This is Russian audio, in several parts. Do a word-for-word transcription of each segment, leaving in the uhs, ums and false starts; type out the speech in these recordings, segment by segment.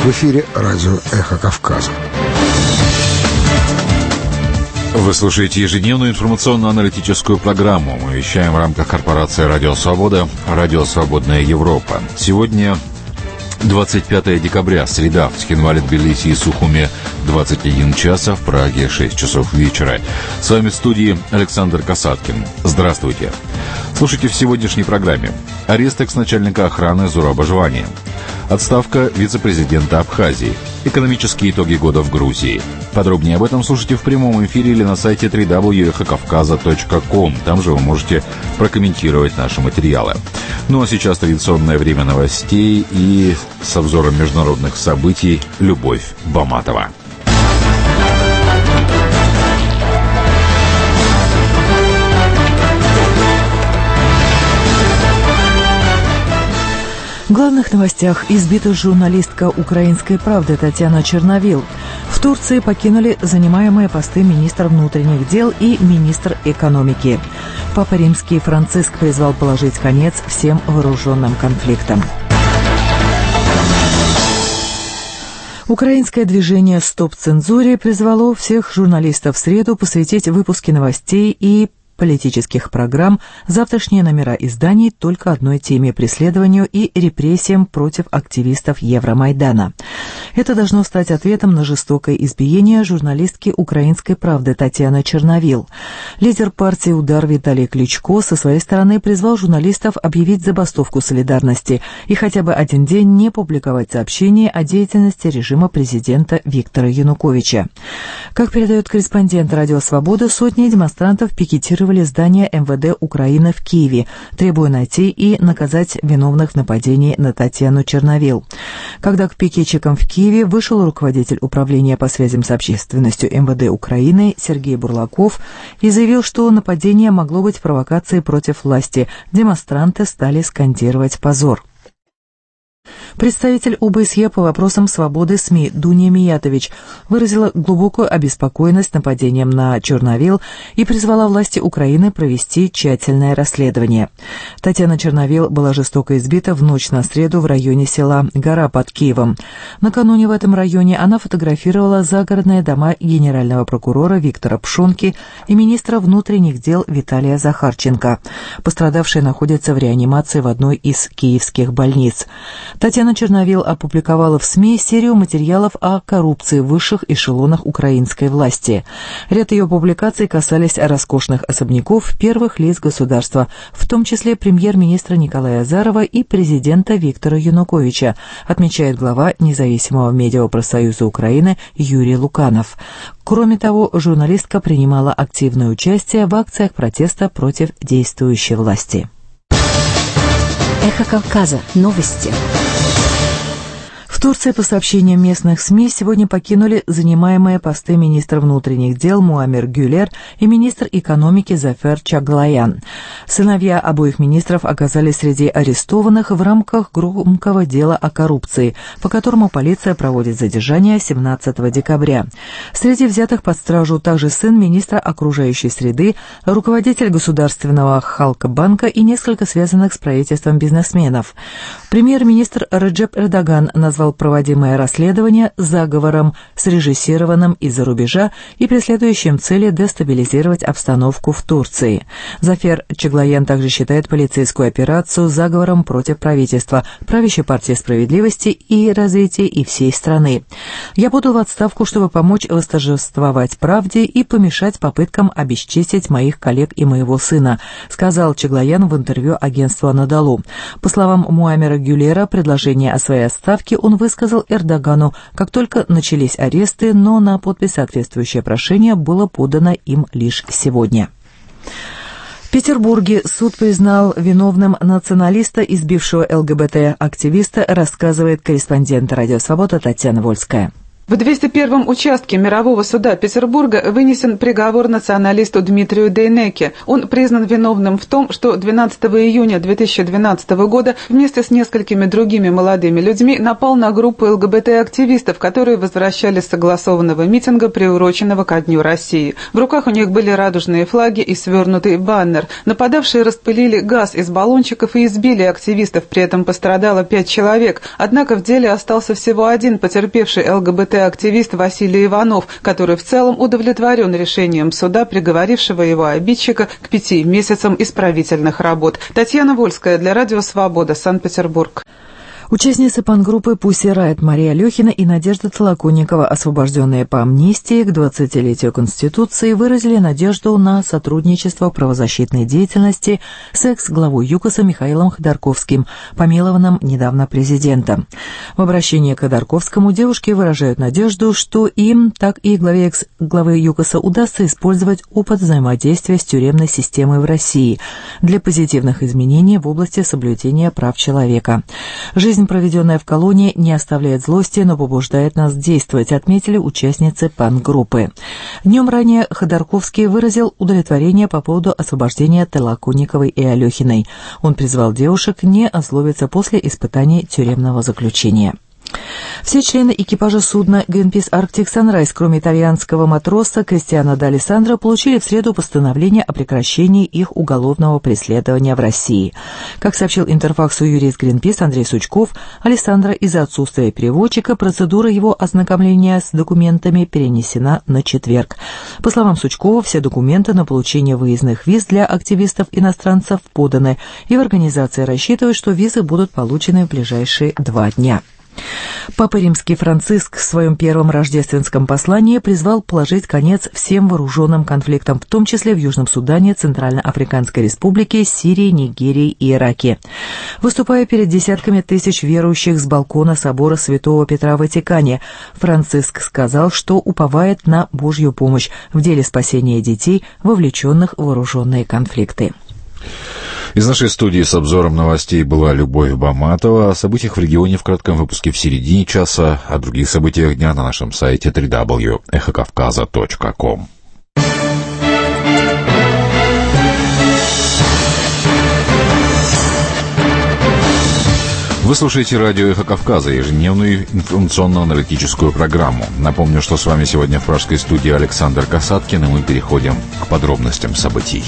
В эфире радио «Эхо Кавказа». Вы слушаете ежедневную информационно-аналитическую программу. Мы вещаем в рамках корпорации «Радио Свобода», «Радио Свободная Европа». Сегодня двадцать пятое декабря, среда, в Цхинвале, Тбилиси и Сухуме двадцать один час, в Праге шесть часов вечера. С вами в студии Александр Касаткин. Здравствуйте. Слушайте в сегодняшней программе. Арест экс-начальника охраны Зураба Жвани. Отставка вице-президента Абхазии. Экономические итоги года в Грузии. Подробнее об этом слушайте в прямом эфире или на сайте дабл ю дабл ю дабл ю точка эхо кавказа точка ком. Там же вы можете прокомментировать наши материалы. Ну а сейчас традиционное время новостей и с обзором международных событий Любовь Баматова. В главных новостях: избита журналистка «Украинской правды» Татьяна Черновил. В Турции покинули занимаемые посты министр внутренних дел и министр экономики. Папа Римский Франциск призвал положить конец всем вооруженным конфликтам. Украинское движение «Стоп цензуре» призвало всех журналистов в среду посвятить выпуски новостей и политических программ завтрашние номера изданий только одной теме: преследованию и репрессиям против активистов Евромайдана. Это должно стать ответом на жестокое избиение журналистки «Украинской правды» Татьяны Черновил. Лидер партии «Удар» Виталий Кличко со своей стороны призвал журналистов объявить забастовку солидарности и хотя бы один день не публиковать сообщения о деятельности режима президента Виктора Януковича. Как передает корреспондент «Радио Свобода», сотни демонстрантов пикетировали здание эм вэ дэ Украины в Киеве, требуя найти и наказать виновных в нападении на Татьяну Черновил. Когда к пикетчикам в Киеве вышел руководитель управления по связям с общественностью эм вэ дэ Украины Сергей Бурлаков и заявил, что нападение могло быть провокацией против власти, демонстранты стали скандировать «позор». Представитель о бэ эс е по вопросам свободы СМИ Дуня Миятович выразила глубокую обеспокоенность нападением на Черновил и призвала власти Украины провести тщательное расследование. Татьяна Черновил была жестоко избита в ночь на среду в районе села Гора под Киевом. Накануне в этом районе она фотографировала загородные дома генерального прокурора Виктора Пшонки и министра внутренних дел Виталия Захарченко. Пострадавшие находятся в реанимации в одной из киевских больниц. Татьяна Черновил опубликовала в СМИ серию материалов о коррупции в высших эшелонах украинской власти. Ряд ее публикаций касались роскошных особняков первых лиц государства, в том числе премьер-министра Николая Азарова и президента Виктора Януковича, отмечает глава независимого медиапрофсоюза Украины Юрий Луканов. Кроме того, журналистка принимала активное участие в акциях протеста против действующей власти. Эхо Кавказа. Новости. В Турции, по сообщениям местных СМИ, сегодня покинули занимаемые посты министр внутренних дел Муамер Гюлер и министр экономики Зафер Чаглоян. Сыновья обоих министров оказались среди арестованных в рамках громкого дела о коррупции, по которому полиция проводит задержание семнадцатого декабря. Среди взятых под стражу также сын министра окружающей среды, руководитель государственного Халкбанка и несколько связанных с правительством бизнесменов. Премьер-министр Реджеп Эрдоган назвал проводимое расследование заговором, срежиссированным из-за рубежа и преследующим цели дестабилизировать обстановку в Турции. Зафер Чаглоян также считает полицейскую операцию заговором против правительства, правящей партии справедливости и развития и всей страны. «Я подал в отставку, чтобы помочь восторжествовать правде и помешать попыткам обесчестить моих коллег и моего сына», сказал Чаглоян в интервью агентству «Анадолу». По словам Муамера Гюлера, предложение о своей отставке он высказал Эрдогану, как только начались аресты, но на подпись соответствующее прошение было подано им лишь сегодня. В Петербурге суд признал виновным националиста, избившего эл гэ бэ тэ-активиста, рассказывает корреспондент «Радио Свобода» Татьяна Вольская. В двести первом участке мирового суда Петербурга вынесен приговор националисту Дмитрию Дейнеке. Он признан виновным в том, что двенадцатого июня две тысячи двенадцатого года вместе с несколькими другими молодыми людьми напал на группу эл гэ бэ тэ-активистов, которые возвращались с согласованного митинга, приуроченного ко Дню России. В руках у них были радужные флаги и свернутый баннер. Нападавшие распылили газ из баллончиков и избили активистов, при этом пострадало пять человек. Однако в деле остался всего один потерпевший эл гэ бэ тэ активист Василий Иванов, который в целом удовлетворен решением суда, приговорившего его обидчика к пяти месяцам исправительных работ. Татьяна Вольская для Радио Свобода, Санкт-Петербург. Участницы пан-группы Pussy Riot Мария Алехина и Надежда Толоконникова, освобожденные по амнистии к двадцатилетию Конституции, выразили надежду на сотрудничество в правозащитной деятельности с экс-главой ЮКОСа Михаилом Ходорковским, помилованным недавно президентом. В обращении к Ходорковскому девушки выражают надежду, что им, так и главе экс-главы ЮКОСа удастся использовать опыт взаимодействия с тюремной системой в России для позитивных изменений в области соблюдения прав человека. Жизнь, проведенная в колонии, не оставляет злости, но побуждает нас действовать, отметили участницы пан-группы. Днем ранее Ходорковский выразил удовлетворение по поводу освобождения Толоконниковой и Алехиной. Он призвал девушек не озлобиться после испытаний тюремного заключения. Все члены экипажа судна Greenpeace Arctic Sunrise, кроме итальянского матроса Кристиана Д'Алессандро, получили в среду постановление о прекращении их уголовного преследования в России. Как сообщил Интерфаксу юрист Greenpeace Андрей Сучков, Алессандро из-за отсутствия переводчика процедура его ознакомления с документами перенесена на четверг. По словам Сучкова, все документы на получение выездных виз для активистов-иностранцев поданы, и в организации рассчитывают, что визы будут получены в ближайшие два дня. Папа Римский Франциск в своем первом рождественском послании призвал положить конец всем вооруженным конфликтам, в том числе в Южном Судане, Центральноафриканской Республике, Сирии, Нигерии и Ираке. Выступая перед десятками тысяч верующих с балкона собора Святого Петра в Ватикане, Франциск сказал, что уповает на Божью помощь в деле спасения детей, вовлеченных в вооруженные конфликты. Из нашей студии с обзором новостей была Любовь Баматова. О событиях в регионе в кратком выпуске в середине часа, о других событиях дня на нашем сайте дабл ю дабл ю дабл ю точка эхо кавказа точка ком. Вы слушаете радио «Эхо Кавказа», ежедневную информационно-аналитическую программу. Напомню, что с вами сегодня в пражской студии Александр Касаткин, и мы переходим к подробностям событий.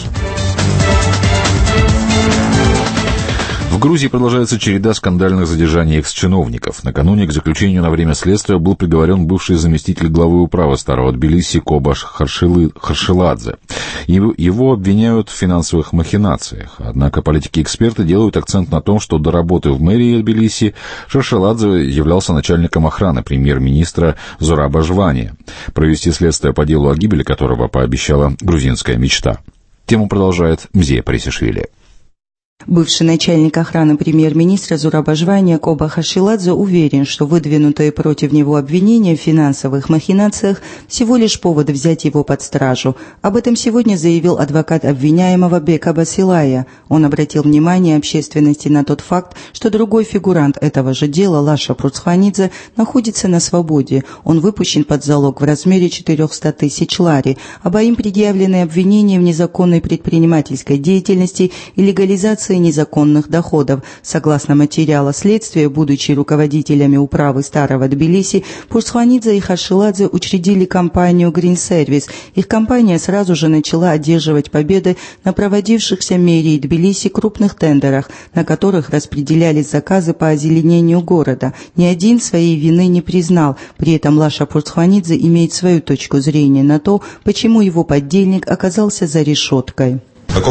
В Грузии продолжается череда скандальных задержаний экс-чиновников. Накануне к заключению на время следствия был приговорен бывший заместитель главы управы Старого Тбилиси Кобаш Харшиладзе. Его обвиняют в финансовых махинациях. Однако политики-эксперты делают акцент на том, что до работы в мэрии Тбилиси Харшиладзе являлся начальником охраны премьер-министра Зураба Жвания, провести следствие по делу, о гибели которого пообещала грузинская мечта. Тему продолжает Мзея Парисишвили. Бывший начальник охраны премьер-министра Зураба Жвания Коба Харшиладзе уверен, что выдвинутые против него обвинения в финансовых махинациях всего лишь повод взять его под стражу. Об этом сегодня заявил адвокат обвиняемого Бека Басилая. Он обратил внимание общественности на тот факт, что другой фигурант этого же дела, Лаша Пурцхванидзе, находится на свободе. Он выпущен под залог в размере четыреста тысяч лари. Обоим предъявлены обвинения в незаконной предпринимательской деятельности и легализации незаконных доходов. Согласно материала следствия, будучи руководителями управы Старого Тбилиси, Пурцхванидзе и Харшиладзе учредили компанию Green Service. Их компания сразу же начала одерживать победы на проводившихся мэрией Тбилиси крупных тендерах, на которых распределялись заказы по озеленению города. Ни один своей вины не признал. При этом Лаша Пурцхванидзе имеет свою точку зрения на то, почему его подельник оказался за решеткой.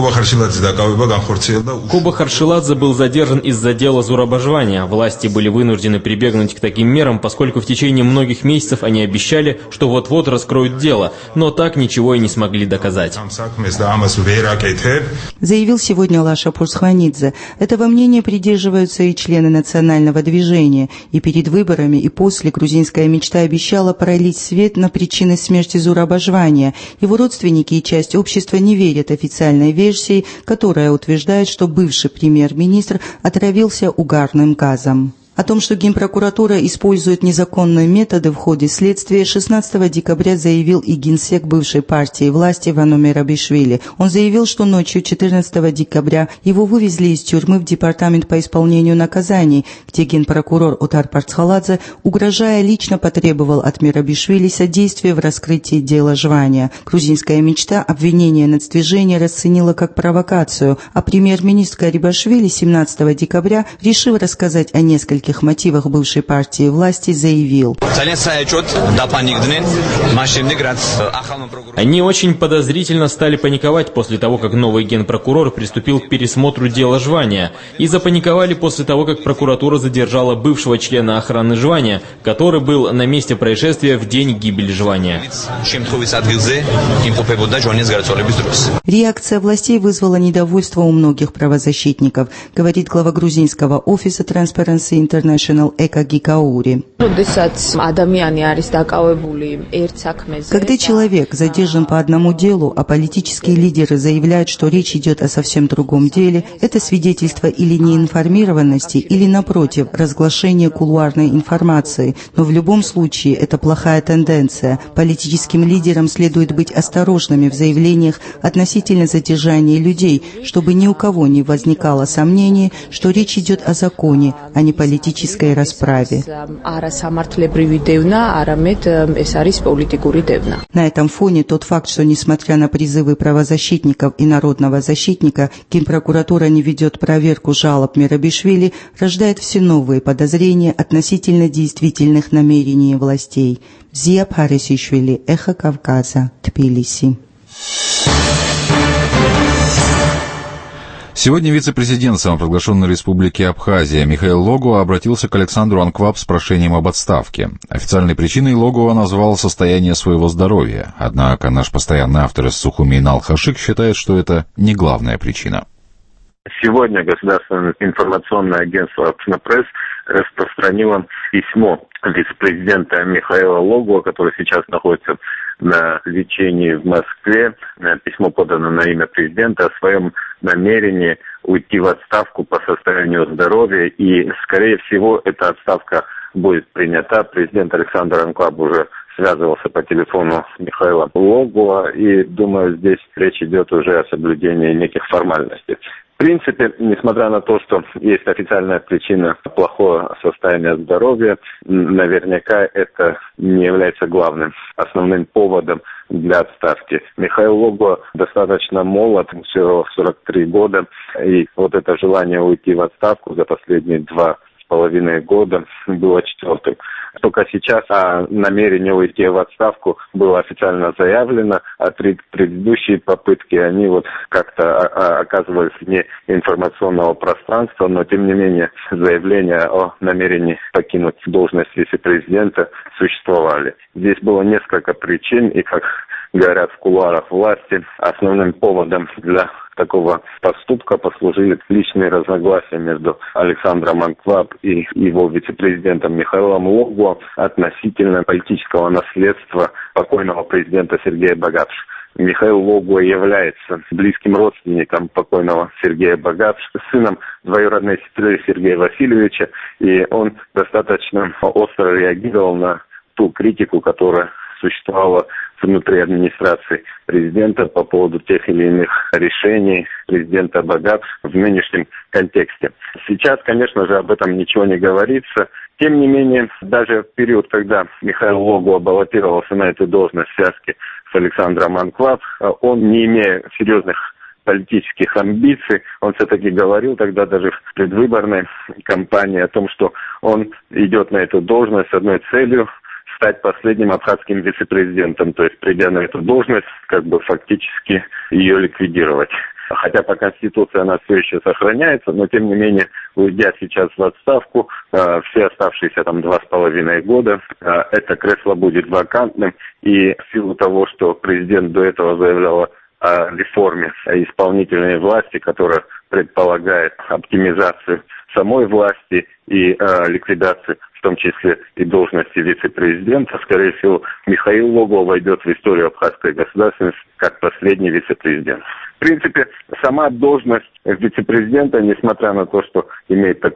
Коба Харшиладзе был задержан из-за дела Зураба Жвания. Власти были вынуждены прибегнуть к таким мерам, поскольку в течение многих месяцев они обещали, что вот-вот раскроют дело, но так ничего и не смогли доказать. Заявил сегодня Лаша Пурцхванидзе. Этого мнения придерживаются и члены национального движения. И перед выборами, и после грузинская мечта обещала пролить свет на причины смерти Зураба Жвания. Его родственники и часть общества не верят официальной версии, которая утверждает, что бывший премьер-министр отравился угарным газом. О том, что Генпрокуратура использует незаконные методы в ходе следствия, шестнадцатого декабря заявил и генсек бывшей партии власти Вано Мерабишвили. Он заявил, что ночью четырнадцатого декабря его вывезли из тюрьмы в департамент по исполнению наказаний, где генпрокурор Отар Парцхаладзе, угрожая, лично потребовал от Мерабишвили содействия в раскрытии дела Жвания. Грузинская мечта обвинения нацдвижения расценила как провокацию, а премьер-министр Гарибашвили семнадцатого декабря, решив рассказать о нескольких мотивах бывшей партии власти, заявил: Они очень подозрительно стали паниковать после того, как новый генпрокурор приступил к пересмотру дела Жвания, и запаниковали после того, как прокуратура задержала бывшего члена охраны Жвания, который был на месте происшествия в день гибели Жвания. Реакция властей вызвала недовольство у многих правозащитников, говорит глава грузинского офиса Transparency International Эка Гикаури. Когда человек задержан по одному делу, а политические лидеры заявляют, что речь идет о совсем другом деле, это свидетельство или неинформированности, или, напротив, разглашения кулуарной информации. Но в любом случае это плохая тенденция. Политическим лидерам следует быть осторожными в заявлениях относительно задержания людей, чтобы ни у кого не возникало сомнений, что речь идет о законе, а не политической расправе. На этом фоне тот факт, что несмотря на призывы правозащитников и народного защитника, Генпрокуратура не ведет проверку жалоб Мерабишвили, рождает все новые подозрения относительно действительных намерений властей. Зия Парисишвили, Эхо Кавказа, Тбилиси. Сегодня вице-президент самопровозглашенной республики Абхазия Михаил Логуа обратился к Александру Анкваб с прошением об отставке. Официальной причиной Логуа назвал состояние своего здоровья, однако наш постоянный автор из Сухуми Инал Хашик считает, что это не главная причина. Сегодня государственное информационное агентство «Апснапресс» распространило письмо вице-президента Михаила Логуа, который сейчас находится на лечении в Москве. Письмо подано на имя президента о своем намерении уйти в отставку по состоянию здоровья, и, скорее всего, эта отставка будет принята. Президент Александр Анкваб уже связывался по телефону с Михаилом Логуа, и, думаю, здесь речь идет уже о соблюдении неких формальностей. В принципе, несмотря на то, что есть официальная причина плохого состояния здоровья, наверняка это не является главным, основным поводом для отставки. Михаил Логуа достаточно молод, всего сорок три года, и вот это желание уйти в отставку за последние два с половиной года было четвертым. Только сейчас о намерении уйти в отставку было официально заявлено, а предыдущие попытки, они вот как-то оказывались вне информационного пространства, но тем не менее заявления о намерении покинуть должность вице-президента существовали. Здесь было несколько причин, и, как говорят в кулуарах власти, основным поводом для такого поступка послужили личные разногласия между Александром Анкваб и его вице-президентом Михаилом Логуа относительно политического наследства покойного президента Сергея Багапши. Михаил Логуа является близким родственником покойного Сергея Багапши, сыном двоюродной сестры Сергея Васильевича, и он достаточно остро реагировал на ту критику, которая существовала внутри администрации президента по поводу тех или иных решений президента Багапши в нынешнем контексте. Сейчас, конечно же, об этом ничего не говорится. Тем не менее, даже в период, когда Михаил Логуа баллотировался на эту должность в связке с Александром Анкваб, он, не имея серьезных политических амбиций, он все-таки говорил тогда даже в предвыборной кампании о том, что он идет на эту должность с одной целью — стать последним абхазским вице-президентом, то есть, придя на эту должность, как бы фактически ее ликвидировать. Хотя по Конституции она все еще сохраняется, но тем не менее, уйдя сейчас в отставку, э, все оставшиеся там два с половиной года, э, это кресло будет вакантным, и в силу того, что президент до этого заявлял о реформе исполнительной власти, которая предполагает оптимизацию самой власти и э, ликвидацию, в том числе и должности вице-президента, скорее всего, Михаил Логуа войдет в историю абхазской государственности как последний вице-президент. В принципе, сама должность вице-президента, несмотря на то, что имеет такое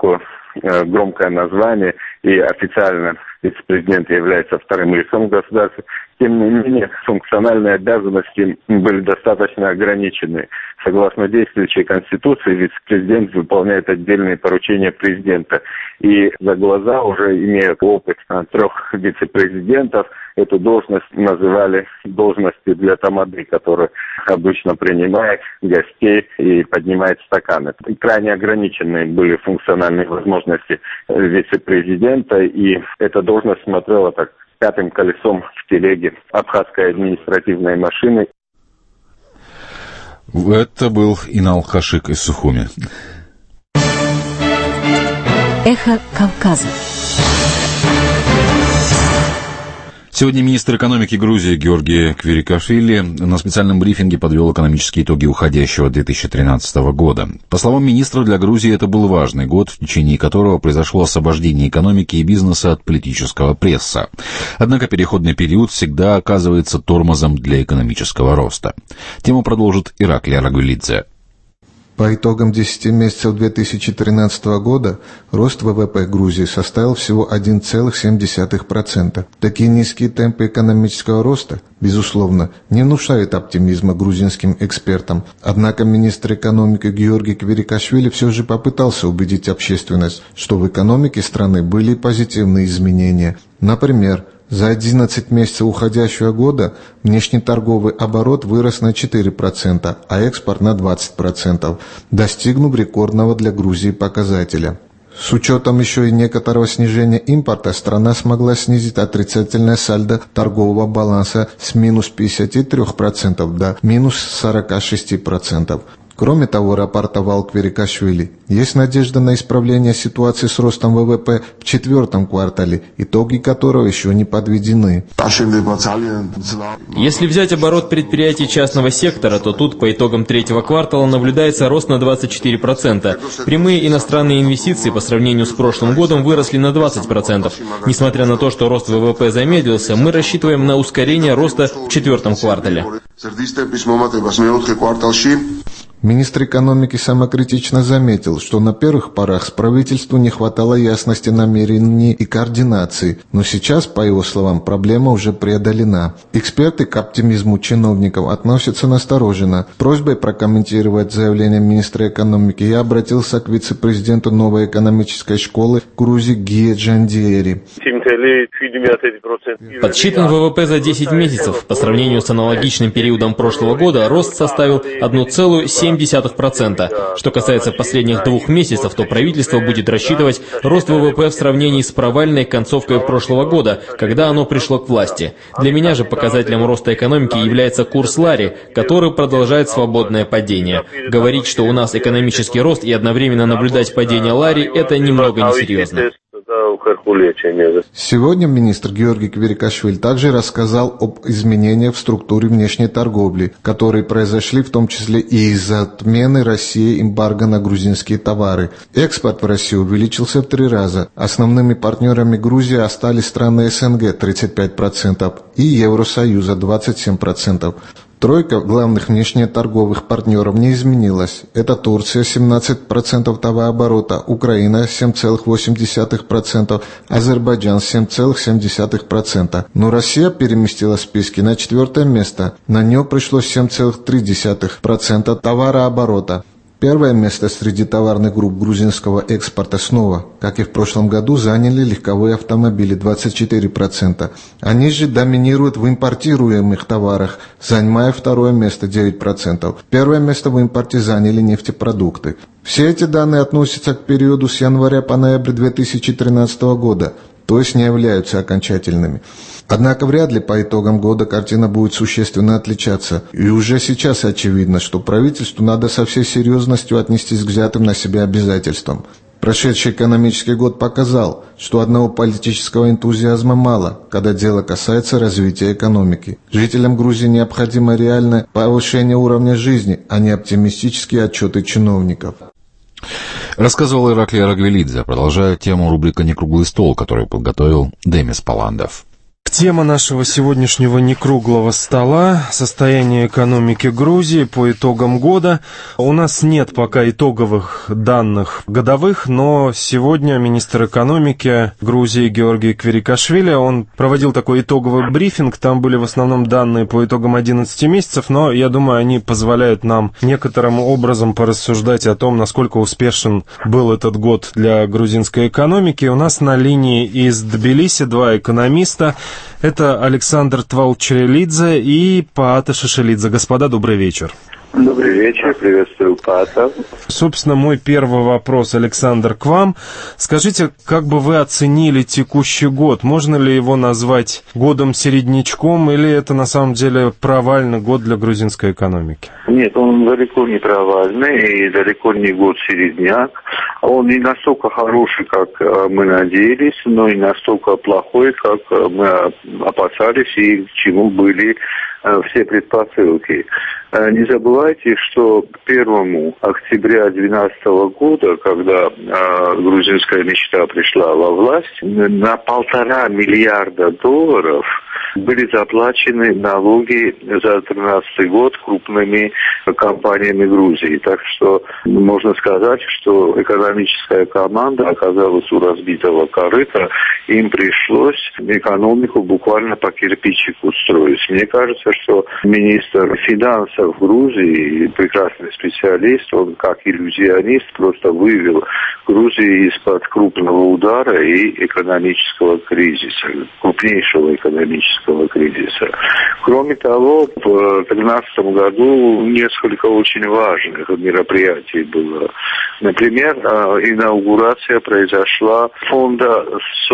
громкое название, и официально вице-президент является вторым лицом государства. Тем не менее, функциональные обязанности были достаточно ограничены. Согласно действующей Конституции, вице-президент выполняет отдельные поручения президента. И за глаза, уже имея опыт трех вице-президентов, эту должность называли должностью для тамады, который обычно принимает гостей и поднимает стаканы. И крайне ограниченные были функциональные возможности вице-президента, и эта должность смотрела так пятым колесом в телеге абхазской административной машины. Это был Инал Хашик из Сухуми. Эхо Кавказа. Сегодня министр экономики Грузии Георгий Квирикашвили на специальном брифинге подвел экономические итоги уходящего две тысячи тринадцатого года. По словам министра, для Грузии это был важный год, в течение которого произошло освобождение экономики и бизнеса от политического пресса. Однако переходный период всегда оказывается тормозом для экономического роста. Тему продолжит Ираклий Арагулидзе. По итогам десяти месяцев две тысячи тринадцатого года рост ВВП Грузии составил всего один целых семь десятых процента. Такие низкие темпы экономического роста, безусловно, не внушают оптимизма грузинским экспертам. Однако министр экономики Георгий Квирикашвили все же попытался убедить общественность, что в экономике страны были позитивные изменения. Например, за одиннадцать месяцев уходящего года внешнеторговый оборот вырос на четыре процента, а экспорт на двадцать процентов, достигнув рекордного для Грузии показателя. С учетом еще и некоторого снижения импорта, страна смогла снизить отрицательное сальдо торгового баланса с минус пятьдесят три процента до минус сорок шесть процентов. Кроме того, рапортовал Квирикашвили, есть надежда на исправление ситуации с ростом ВВП в четвертом квартале, итоги которого еще не подведены. Если взять оборот предприятий частного сектора, то тут по итогам третьего квартала наблюдается рост на двадцать четыре процента. Прямые иностранные инвестиции по сравнению с прошлым годом выросли на двадцать процентов. Несмотря на то, что рост ВВП замедлился, мы рассчитываем на ускорение роста в четвертом квартале. Министр экономики самокритично заметил, что на первых порах правительству не хватало ясности намерений и координации, но сейчас, по его словам, проблема уже преодолена. Эксперты к оптимизму чиновников относятся настороженно. Просьбой прокомментировать заявление министра экономики я обратился к вице-президенту новой экономической школы Грузии Гие Джандиери. Подсчитан ВВП за десять месяцев. По сравнению с аналогичным периодом прошлого года рост составил одна целая семь десятых процента. Что касается последних двух месяцев, то правительство будет рассчитывать рост ВВП в сравнении с провальной концовкой прошлого года, когда оно пришло к власти. Для меня же показателем роста экономики является курс лари, который продолжает свободное падение. Говорить, что у нас экономический рост и одновременно наблюдать падение лари, это немного несерьезно. Сегодня министр Георгий Квирикашвили также рассказал об изменениях в структуре внешней торговли, которые произошли в том числе и из-за отмены России эмбарго на грузинские товары. Экспорт в Россию увеличился в три раза. Основными партнерами Грузии остались страны СНГ тридцать пять процентов и Евросоюза двадцать семь процентов. Тройка главных внешнеторговых партнеров не изменилась. Это Турция семнадцать процентов товарооборота, Украина семь целых восемь десятых процента, Азербайджан семь целых семь десятых процента. Но Россия переместилась в списке на четвертое место. На нее пришлось семь целых три десятых процента товарооборота. Первое место среди товарных групп грузинского экспорта снова, как и в прошлом году, заняли легковые автомобили двадцать четыре процента. Они же доминируют в импортируемых товарах, занимая второе место девять процентов. Первое место в импорте заняли нефтепродукты. Все эти данные относятся к периоду с января по ноябрь две тысячи тринадцатого года, то есть не являются окончательными. Однако вряд ли по итогам года картина будет существенно отличаться. И уже сейчас очевидно, что правительству надо со всей серьезностью отнестись к взятым на себя обязательствам. Прошедший экономический год показал, что одного политического энтузиазма мало, когда дело касается развития экономики. Жителям Грузии необходимо реальное повышение уровня жизни, а не оптимистические отчеты чиновников. Рассказывал Ираклий Арагвелидзе, продолжая тему рубрика «Не круглый стол», которую подготовил Демис Паландов. Тема нашего сегодняшнего некруглого стола – состояние экономики Грузии по итогам года. У нас нет пока итоговых данных годовых, но сегодня министр экономики Грузии Георгий Квирикашвили, он проводил такой итоговый брифинг, там были в основном данные по итогам одиннадцати месяцев, но я думаю, они позволяют нам некоторым образом порассуждать о том, насколько успешен был этот год для грузинской экономики. У нас на линии из Тбилиси два экономиста. Это Александр Твалчерелидзе и Паата Шишелидзе. Господа, добрый вечер. Добрый вечер, приветствую Паата. Собственно, мой первый вопрос, Александр, к вам. Скажите, как бы вы оценили текущий год? Можно ли его назвать годом-середнячком, или это на самом деле провальный год для грузинской экономики? Нет, он далеко не провальный и далеко не год-середняк. Он не настолько хороший, как мы надеялись, но и настолько плохой, как мы опасались и к чему были все предпосылки. Не забывайте, что первого октября две тысячи двенадцатого года, когда э, грузинская мечта пришла во власть, на полтора миллиарда долларов были заплачены налоги за тринадцатый год крупными компаниями Грузии. Так что можно сказать, что экономическая команда оказалась у разбитого корыта, им пришлось экономику буквально по кирпичику строить. Мне кажется, что министр финансов Грузии, прекрасный специалист, он, как иллюзионист, просто вывел Грузию из-под крупного удара и экономического кризиса, крупнейшего экономического кризиса. Кроме того, в две тысячи тринадцатом году несколько очень важных мероприятий было. Например, инаугурация произошла фонда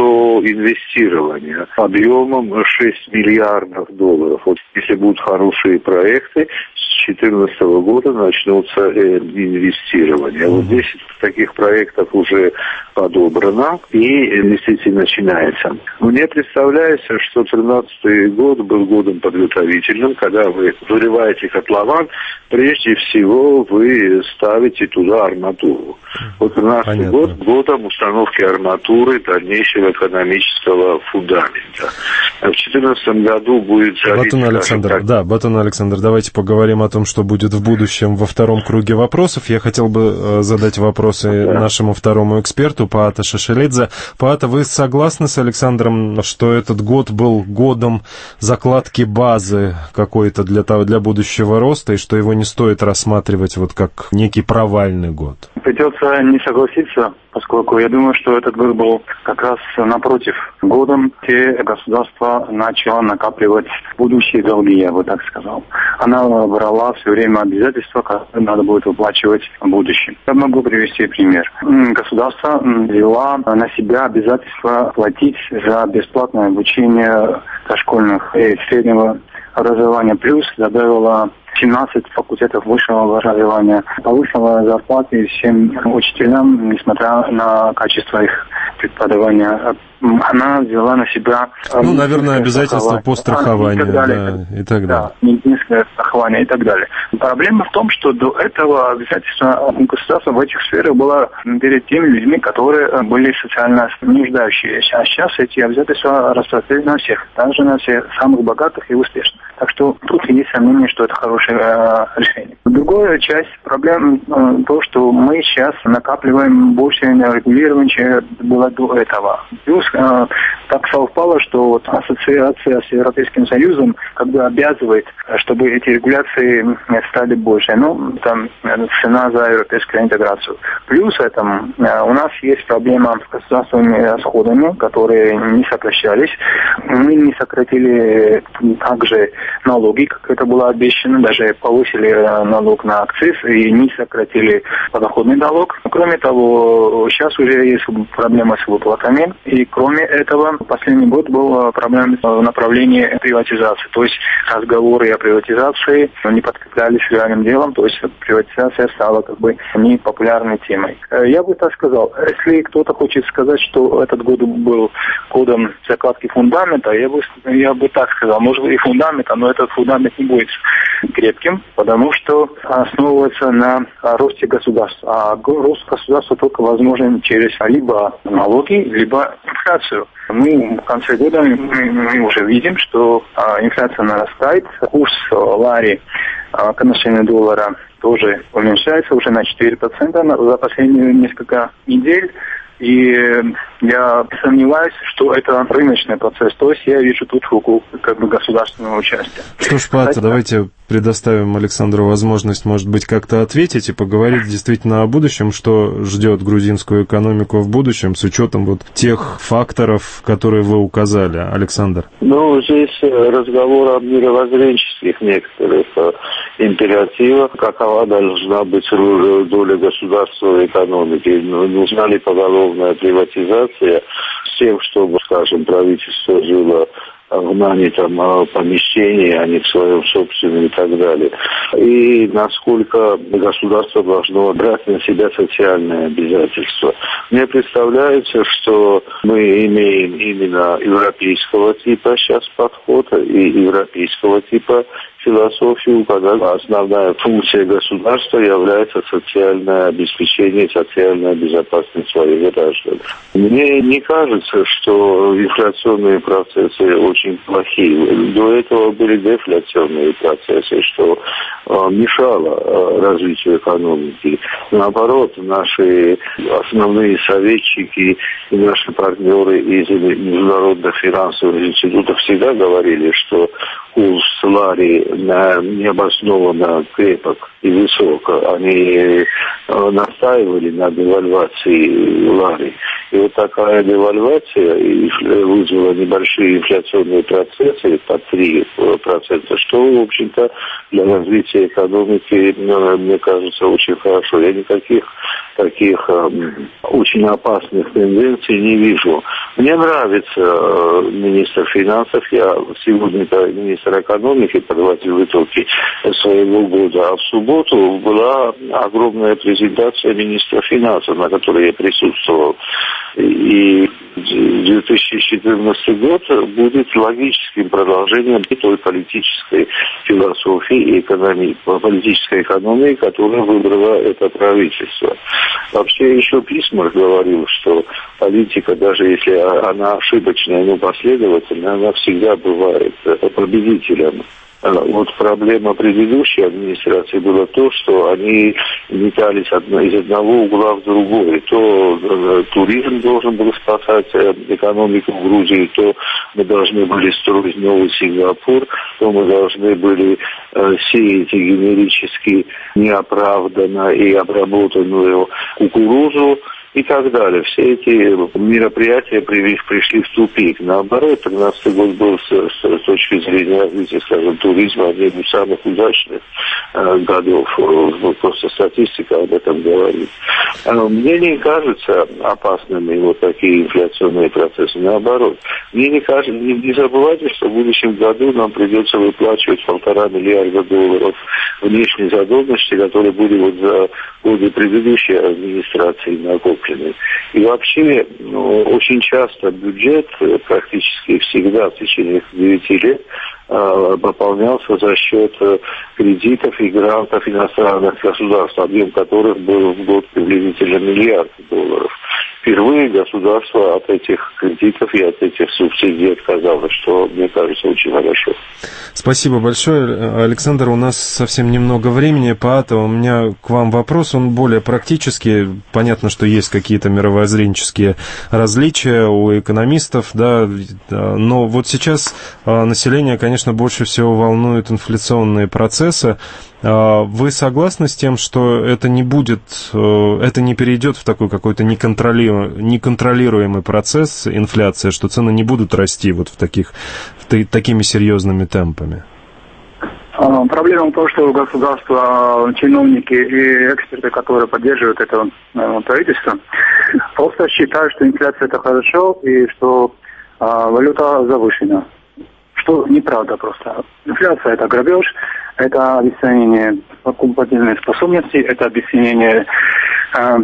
соинвестирования объемом шесть миллиардов долларов. Вот если будут хорошие проекты, с две тысячи четырнадцатого года начнутся э, инвестирования. Вот десять таких проектов уже подобрано, и инвестиции начинаются. Мне представляется, что тринадцатый год был годом подготовительным, когда вы выливаете котлован, прежде всего вы ставите туда арматуру. Вот тринадцатый год годом установки арматуры дальнейшего экономического фундамента. В две тысячи четырнадцатом году будет залить... Батун Александр, так... да, Батун Александр, давайте поговорим о том, что будет в будущем во втором круге вопросов. Я хотел бы э, задать вопросы да. нашему второму эксперту, Паата Шишелидзе. Паата, вы согласны с Александром, что этот год был годом закладки базы какой-то для, того, для будущего роста, и что его не стоит рассматривать вот как некий провальный год? Придется не согласиться, поскольку я думаю, что этот год был как раз напротив годом, где государство начало накапливать будущие долги, я бы так сказал. Она брала все время обязательства, которые надо будет выплачивать в будущем. Я могу привести пример. Государство взяло на себя обязательство платить за бесплатное обучение дошкольных и среднего образования, плюс добавила семнадцать факультетов высшего образования, повысила зарплаты всем учителям, несмотря на качество их преподавания. Она взяла на себя... Ну, наверное, обязательства по страхованию, и так далее, да, и так далее. Да, медицинское страхование и так далее. Проблема в том, что до этого обязательства государства в этих сферах было перед теми людьми, которые были социально нуждающиеся. А сейчас эти обязательства распространены на всех, также на всех самых богатых и успешных. Так что тут есть сомнение, что это хорошее э, решение. Другая часть проблем э, то, что мы сейчас накапливаем больше регулирования, чем было до этого. Плюс э, так совпало, что вот ассоциация с Европейским Союзом как бы обязывает, чтобы эти регуляции стали больше. Ну, там цена за европейскую интеграцию. Плюс этому э, у нас есть проблема с государственными расходами, которые не сокращались. Мы не сократили также налоги, как это было обещано, даже повысили налог на акциз и не сократили подоходный налог. Кроме того, сейчас уже есть проблема с выплатами, и кроме этого, последний год был проблема в направлении приватизации, то есть разговоры о приватизации не подкреплялись реальным делом, то есть приватизация стала как бы непопулярной темой. Я бы так сказал, если кто-то хочет сказать, что этот год был годом закладки фундамента, я бы, я бы так сказал, может быть и фундамента, но этот фундамент не будет крепким, потому что основывается на росте государства. А рост государства только возможен через либо налоги, либо инфляцию. Мы в конце года мы, мы уже видим, что а, инфляция нарастает, курс лари а, к отношению доллара тоже уменьшается уже на четыре процента за последние несколько недель. И я сомневаюсь, что это рыночный процесс. То есть я вижу тут руку как бы государственного участия. Что ж, Пат, давайте предоставим Александру возможность, может быть, как-то ответить и поговорить действительно о будущем, что ждет грузинскую экономику в будущем с учетом вот тех факторов, которые вы указали. Александр. Ну, здесь разговор о мировоззренческих некоторых императивах, какова должна быть доля государства в экономике, нужна ли поголовная приватизация с тем, чтобы, скажем, правительство жило в нанятом помещении, а не в своем собственном и так далее. И насколько государство должно брать на себя социальные обязательства. Мне представляется, что мы имеем именно европейского типа сейчас подход и европейского типа философию, когда основная функция государства является социальное обеспечение, социальная безопасность своих граждан. Мне не кажется, что инфляционные процессы очень плохие. До этого были дефляционные процессы, что э, мешало э, развитию экономики. Наоборот, наши основные советчики и наши партнеры из международных финансовых институтов всегда говорили, что курс лари необоснованно крепок и высок. Они настаивали на девальвации лари. И вот такая девальвация вызвала небольшие инфляционные процессы по три процента, что, в общем-то, для развития экономики, мне кажется, очень хорошо. Я никаких таких э, очень опасных тенденций не вижу. Мне нравится э, министр финансов. Я сегодня-то министр экономики подводил итоги своего года. А в субботу была огромная презентация министра финансов, на которой я присутствовал. И две тысячи четырнадцатый год будет логическим продолжением той политической философии и экономии, политической экономии, которую выбрало это правительство. Вообще еще Бисмарк говорил, что политика, даже если она ошибочная, но последовательная, она всегда бывает победителем. Вот проблема предыдущей администрации была то, что они метались из одного угла в другой. То туризм должен был спасать экономику в Грузии, то мы должны были строить новый Сингапур, то мы должны были сеять генерически неоправданно и обработанную кукурузу и так далее. Все эти мероприятия пришли в тупик. Наоборот, тринадцатый год был с, с, с точки зрения развития, скажем, туризма одним из самых удачных э, годов. Ну, просто статистика об этом говорит. А мне не кажется опасными вот такие инфляционные процессы. Наоборот. Мне не кажется, не, не забывайте, что в будущем году нам придется выплачивать полтора миллиарда долларов внешней задолженности, которые были вот за годы предыдущей администрации накоплены. И вообще, ну, очень часто бюджет, практически всегда в течение девяти лет, э, пополнялся за счет кредитов и грантов иностранных государств, объем которых был в год приблизительно миллиард долларов. Впервые государство от этих кредитов и от этих субсидий отказалось, что, мне кажется, очень хорошо. Спасибо большое, Александр. У нас совсем немного времени. Паата, у меня к вам вопрос, он более практический. Понятно, что есть какие-то мировоззренческие различия у экономистов, да, но вот сейчас население, конечно, больше всего волнует инфляционные процессы. Вы согласны с тем, что это не будет, это не перейдет в такой какой-то неконтролируемый, неконтролируемый процесс инфляции, что цены не будут расти вот в таких, в такими серьезными темпами? Проблема в том, что государство, чиновники и эксперты, которые поддерживают это правительство, просто считают, что инфляция это хорошо и что валюта завышена. Что неправда просто. Инфляция это грабеж, это обесценение покупательной способности, это обесценение э,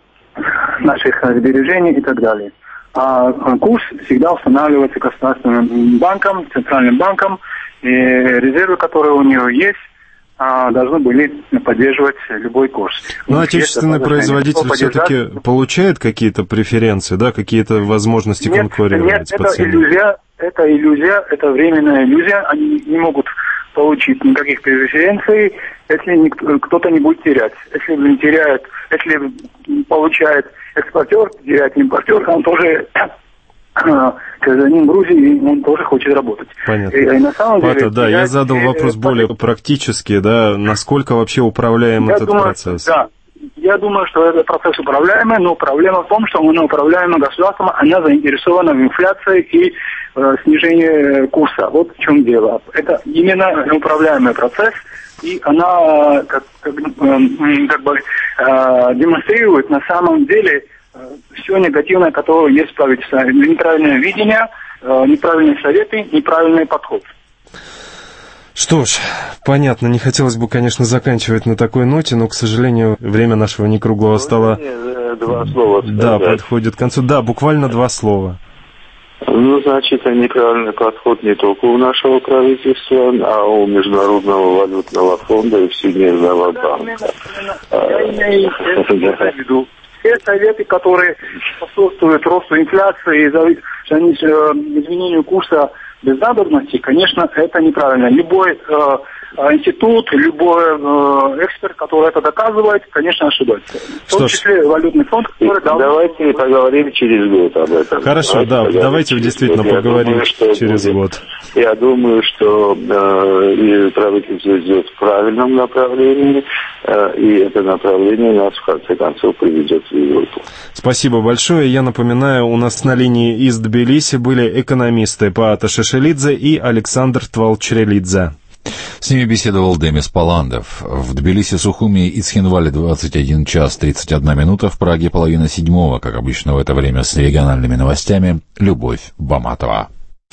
наших сбережений и так далее. А курс всегда устанавливается государственным банком, центральным банком, и резервы, которые у него есть, а, должны были поддерживать любой курс. Но отечественный производитель все-таки получает какие-то преференции, да, какие-то возможности нет, конкурировать нет, по это цене? иллюзия, это иллюзия, это временная иллюзия. Они не могут получить никаких преференций, если никто, кто-то не будет терять. Если не теряет, если получает экспортер, теряет импортер, он тоже гражданин Грузии, он тоже хочет работать. Понятно. И, и на самом деле, Пата, да, я задал вопрос э, более практически, да, насколько вообще управляем я этот думаю, процесс? Да, я думаю, что этот процесс управляемый, но проблема в том, что он управляемый государством, она заинтересована в инфляции и э, снижении курса. Вот в чем дело. Это именно управляемый процесс, и она как, как, э, как бы э, демонстрирует на самом деле все негативное, которое есть в правительстве. Неправильное видение, неправильные советы, неправильный подход. Что ж, понятно, не хотелось бы, конечно, заканчивать на такой ноте, но, к сожалению, время нашего некруглого стола... Два слова сказать. Да, подходит к концу. Да, буквально два слова. Ну, значит, неправильный подход не только у нашего правительства, а у Международного валютного фонда и Всемирного банка. Я имею в виду. Все советы, которые способствуют росту инфляции и изменению курса без надобности, конечно, это неправильно. Любой э, институт, любой э, эксперт, который это доказывает, конечно, ошибается. В том числе валютный фонд, который... Давайте дал... поговорим через год об этом. Хорошо, давайте да, давайте действительно год. поговорим думаю, через будет, год. Я думаю, что э, и правительство идет в правильном направлении, э, и это направление нас, в конце концов, приведет в Европу. Спасибо большое. Я напоминаю, у нас на линии из Тбилиси были экономисты Паата Шишелидзе и Александр Твалчрелидзе. С ними беседовал Демис Паландов. В Тбилиси, Сухуми и Цхинвале двадцать один час тридцать одна минута, в Праге половина седьмого, как обычно в это время с региональными новостями, Любовь Баматова.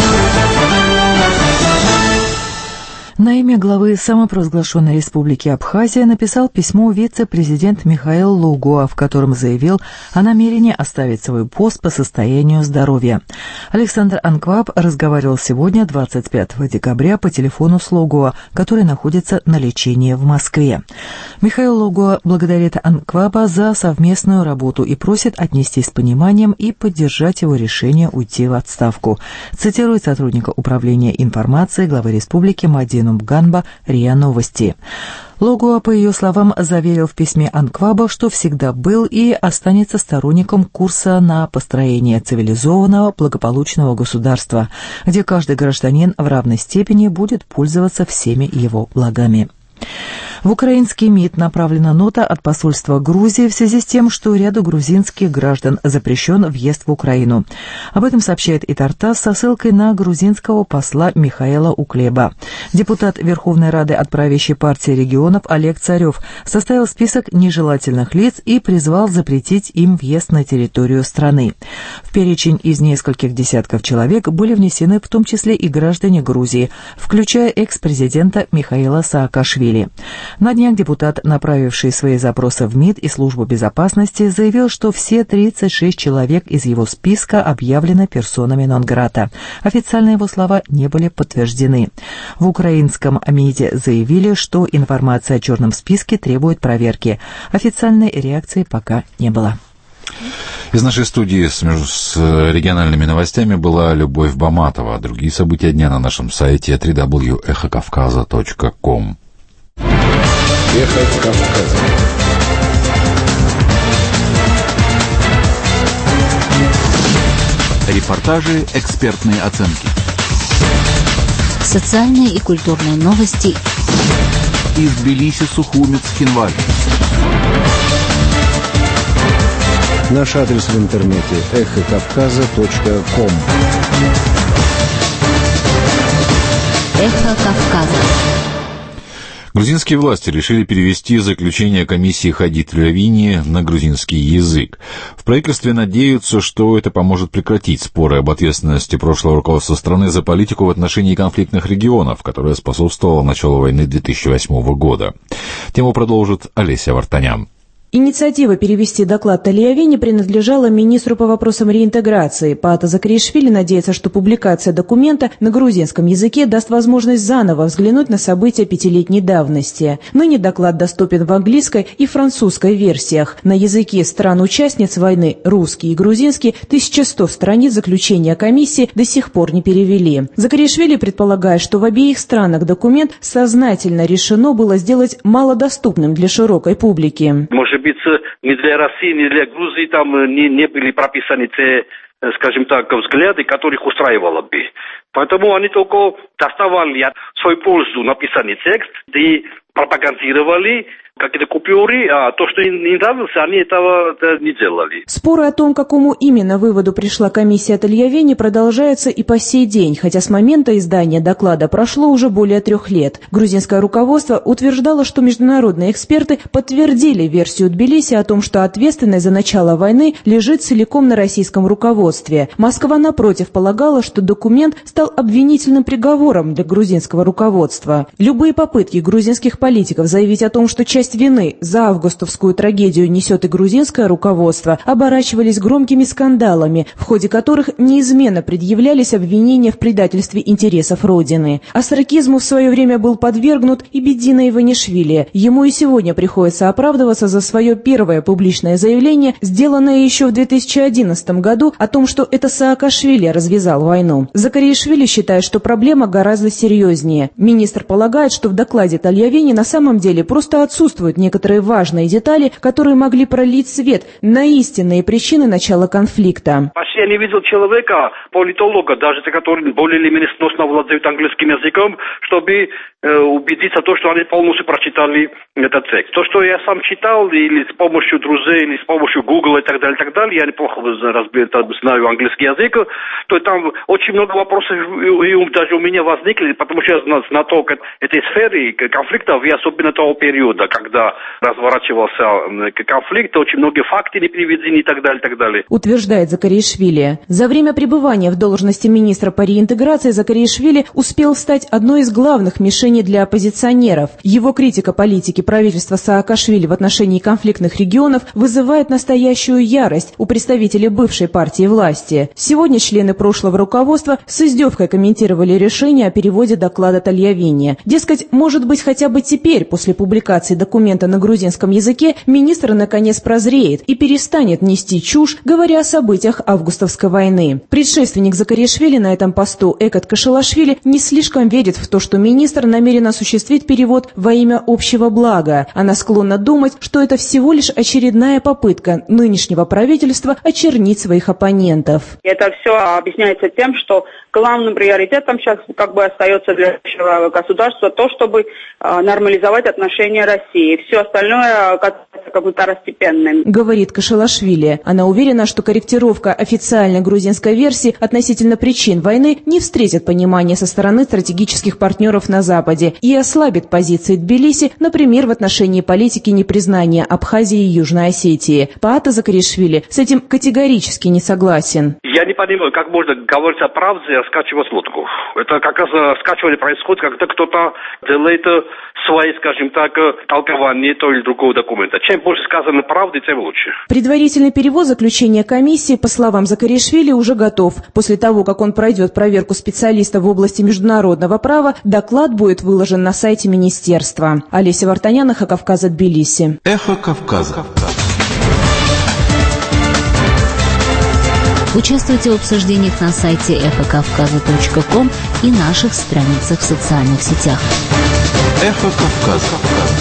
На имя главы самопровозглашенной республики Абхазия написал письмо вице-президент Михаил Логуа, в котором заявил о намерении оставить свой пост по состоянию здоровья. Александр Анкваб разговаривал сегодня, двадцать пятого декабря, по телефону с Логуа, который находится на лечении в Москве. Михаил Логуа благодарит Анкваба за совместную работу и просит отнестись с пониманием и поддержать его решение уйти в отставку. Цитирует сотрудника управления информацией главы республики Мадину Мганба РИА Новости. Логуа, по ее словам, заверил в письме Анкваба, что всегда был и останется сторонником курса на построение цивилизованного, благополучного государства, где каждый гражданин в равной степени будет пользоваться всеми его благами. В украинский МИД направлена нота от посольства Грузии в связи с тем, что ряду грузинских граждан запрещен въезд в Украину. Об этом сообщает ИТАР-ТАСС со ссылкой на грузинского посла Михаила Уклеба. Депутат Верховной Рады от правящей партии регионов Олег Царев составил список нежелательных лиц и призвал запретить им въезд на территорию страны. В перечень из нескольких десятков человек были внесены в том числе и граждане Грузии, включая экс-президента Михаила Саакашвили. На днях депутат, направивший свои запросы в МИД и Службу безопасности, заявил, что все тридцать шесть человек из его списка объявлены персонами нон-грата. Официально его слова не были подтверждены. В украинском МИДе заявили, что информация о черном списке требует проверки. Официальной реакции пока не было. Из нашей студии с, с региональными новостями была Любовь Баматова. Другие события дня на нашем сайте дабл ю дабл ю дабл ю точка эхо кавказа точка ком. Эхо Кавказа. Репортажи, экспертные оценки. Социальные и культурные новости. Из Тбилиси, Сухуми, Цхинвале. Наш адрес в интернете эхо кавказа точка ком. Эхо Кавказа. Грузинские власти решили перевести заключение комиссии Хадид-Лавини на грузинский язык. В правительстве надеются, что это поможет прекратить споры об ответственности прошлого руководства страны за политику в отношении конфликтных регионов, которая способствовала началу войны две тысячи восьмого года. Тему продолжит Олеся Вартанян. Инициатива перевести доклад Тальявени принадлежала министру по вопросам реинтеграции. Паата Закаришвили надеется, что публикация документа на грузинском языке даст возможность заново взглянуть на события пятилетней давности. Ныне доклад доступен в английской и французской версиях. На языке стран-участниц войны русский и грузинский тысяча сто страниц заключения комиссии до сих пор не перевели. Закаришвили предполагает, что в обеих странах документ сознательно решено было сделать малодоступным для широкой публики. Может быть, ни для России, ни для Грузии там не, не были прописаны те, скажем так, взгляды, которых устраивало бы. Поэтому они только доставали в свою пользу написанный текст и пропагандировали какие-то купюры, а то, что им не нравилось, они этого не делали. Споры о том, к какому именно выводу пришла комиссия Тальявени, продолжаются и по сей день, хотя с момента издания доклада прошло уже более трех лет. Грузинское руководство утверждало, что международные эксперты подтвердили версию Тбилиси о том, что ответственность за начало войны лежит целиком на российском руководстве. Москва, напротив, полагала, что документ стал обвинительным приговором для грузинского руководства. Любые попытки грузинских политиков заявить о том, что часть вины за августовскую трагедию несет и грузинское руководство, оборачивались громкими скандалами, в ходе которых неизменно предъявлялись обвинения в предательстве интересов Родины. Остракизму в свое время был подвергнут и Бедина Иванишвили. Ему и сегодня приходится оправдываться за свое первое публичное заявление, сделанное еще в две тысячи одиннадцатом году, о том, что это Саакашвили развязал войну. Закаришвили считает, что проблема гораздо серьезнее. Министр полагает, что в докладе Тальявени на самом деле просто отсутствуют некоторые важные детали, которые могли пролить свет на истинные причины начала конфликта. Вообще я не видел человека, политолога, даже который более или менее сносно владеет английским языком, чтобы э, убедиться в том, что они полностью прочитали этот текст. То, что я сам читал, или с помощью друзей, или с помощью Google и так далее, и так далее, я неплохо знаю английский язык, то там очень много вопросов и даже у меня возникли, потому что я знаток этой сферы конфликтов, и особенно того периода, когда разворачивался конфликт, очень многие факты не приведены и так далее, и так далее. Утверждает Закаришвили. За время пребывания в должности министра по реинтеграции Закаришвили успел стать одной из главных мишеней для оппозиционеров. Его критика политики правительства Саакашвили в отношении конфликтных регионов вызывает настоящую ярость у представителей бывшей партии власти. Сегодня члены прошлого руководства с издевкой комментировали решение о переводе доклада Тальявени. Дескать, может быть, хотя бы теперь, после публикации документа на грузинском языке, министр наконец прозреет и перестанет нести чушь, говоря о событиях августовской войны. Предшественник Закаришвили на этом посту Экат Кашилашвили не слишком верит в то, что министр намерен осуществить перевод во имя общего блага. Она склонна думать, что это всего лишь очередная попытка нынешнего правительства очернить своих оппонентов. Это все объясняется тем, что главным приоритетом сейчас как бы остается для нашего государства то, чтобы нормализовать отношения России. Все остальное как бы второстепенным. Говорит Кашилашвили. Она уверена, что корректировка официальной грузинской версии относительно причин войны не встретит понимания со стороны стратегических партнеров на Западе и ослабит позиции Тбилиси, например, в отношении политики непризнания Абхазии и Южной Осетии. Паата Закаришвили с этим категорически не согласен. Я не понимаю, как можно говорить о правде и раскачивать лодку. Это как раз раскачивание происходит, когда кто-то делает свои, скажем так, толкования того или другого документа. Чем больше сказано правды, тем лучше. Предварительный перевод заключения комиссии, по словам Закаришвили, уже готов. После того, как он пройдет проверку специалистов в области международного права, доклад будет выложен на сайте министерства. Олеся Вартанян, Эхо Кавказа, Тбилиси. Эхо Кавказа. Участвуйте в обсуждениях на сайте эхо кавказа точка ком и наших страницах в социальных сетях. Эхо Кавказа.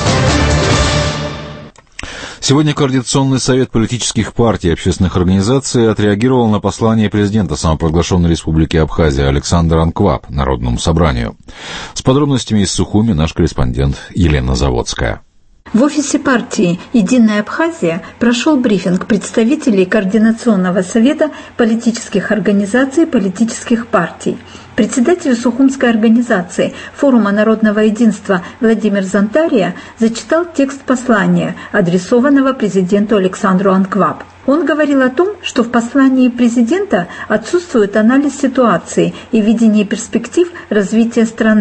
Сегодня Координационный совет политических партий и общественных организаций отреагировал на послание президента самопровозглашенной республики Абхазия Александра Анкваб Народному собранию. С подробностями из Сухуми наш корреспондент Елена Заводская. В офисе партии «Единая Абхазия» прошел брифинг представителей Координационного совета политических организаций и политических партий. Председатель Сухумской организации Форума народного единства Владимир Зантария зачитал текст послания, адресованного президенту Александру Анкваб. Он говорил о том, что в послании президента отсутствует анализ ситуации и видение перспектив развития страны.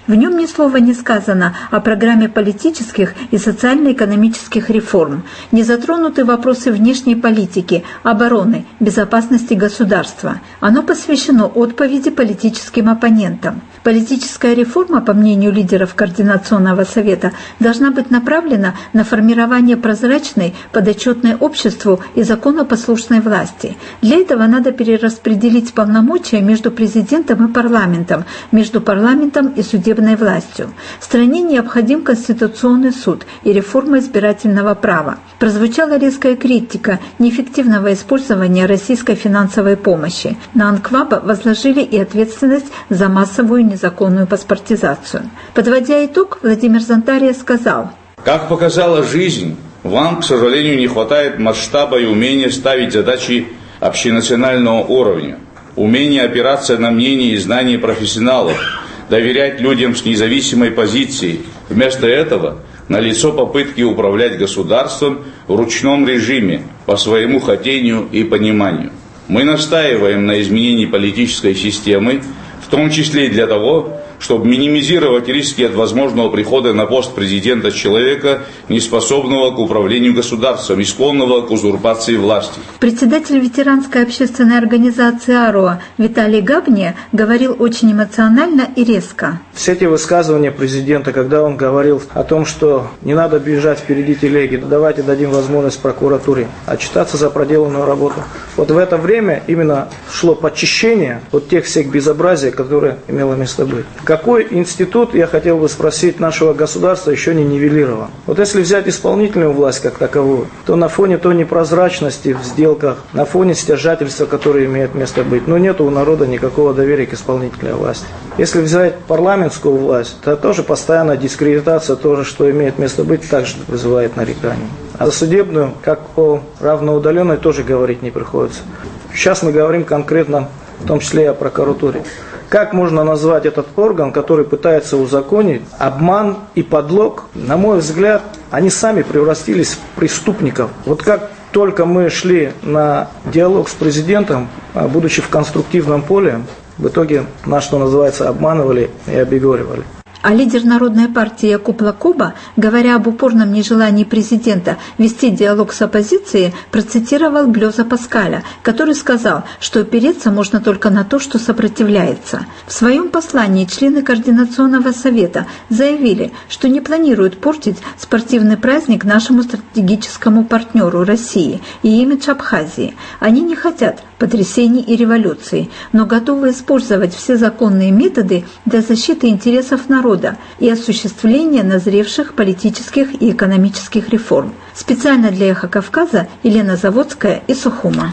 В нем ни слова не сказано о программе политических и социально-экономических реформ. Не затронуты вопросы внешней политики, обороны, безопасности государства. Оно посвящено отповеди политическим оппонентам. Политическая реформа, по мнению лидеров Координационного совета, должна быть направлена на формирование прозрачной, подотчетной обществу и законопослушной власти. Для этого надо перераспределить полномочия между президентом и парламентом, между парламентом и судебной властью. Стране необходим Конституционный суд и реформа избирательного права. Прозвучала резкая критика неэффективного использования российской финансовой помощи. На Анкваба возложили и ответственность за массовую незаконную паспортизацию. Подводя итог, Владимир Зонтария сказал: «Как показала жизнь, вам, к сожалению, не хватает масштаба и умения ставить задачи общенационального уровня, умения опираться на мнение и знания профессионалов, доверять людям с независимой позицией. Вместо этого налицо попытки управлять государством в ручном режиме по своему хотению и пониманию. Мы настаиваем на изменении политической системы, в том числе и для того, чтобы минимизировать риски от возможного прихода на пост президента человека, неспособного к управлению государством и склонного к узурпации власти». Председатель ветеранской общественной организации АРОА Виталий Габния говорил очень эмоционально и резко. Все эти высказывания президента, когда он говорил о том, что не надо бежать впереди телеги, давайте дадим возможность прокуратуре отчитаться за проделанную работу. Вот в это время именно шло подчищение вот тех всех безобразий, которые имело место быть. Какой институт, я хотел бы спросить, нашего государства еще не нивелирован? Вот если взять исполнительную власть как таковую, то на фоне той непрозрачности в сделках, на фоне стяжательства, которое имеет место быть, ну нет у народа никакого доверия к исполнительной власти. Если взять парламентскую власть, то тоже постоянная дискредитация, тоже, что имеет место быть, также вызывает нарекания. А за судебную, как о равноудаленной, тоже говорить не приходится. Сейчас мы говорим конкретно, в том числе и о прокуратуре. Как можно назвать этот орган, который пытается узаконить обман и подлог? На мой взгляд, они сами превратились в преступников. Вот как только мы шли на диалог с президентом, будучи в конструктивном поле, в итоге нас, что называется, обманывали и обегоривали. А лидер Народной партии Якуб Лакоба, говоря об упорном нежелании президента вести диалог с оппозицией, процитировал Блёза Паскаля, который сказал, что опереться можно только на то, что сопротивляется. В своем послании члены Координационного совета заявили, что не планируют портить спортивный праздник нашему стратегическому партнеру России и имидж Абхазии. Они не хотят потрясений и революции, но готовы использовать все законные методы для защиты интересов народа и осуществления назревших политических и экономических реформ. Специально для «Эхо Кавказа» Елена Заводская из Сухума.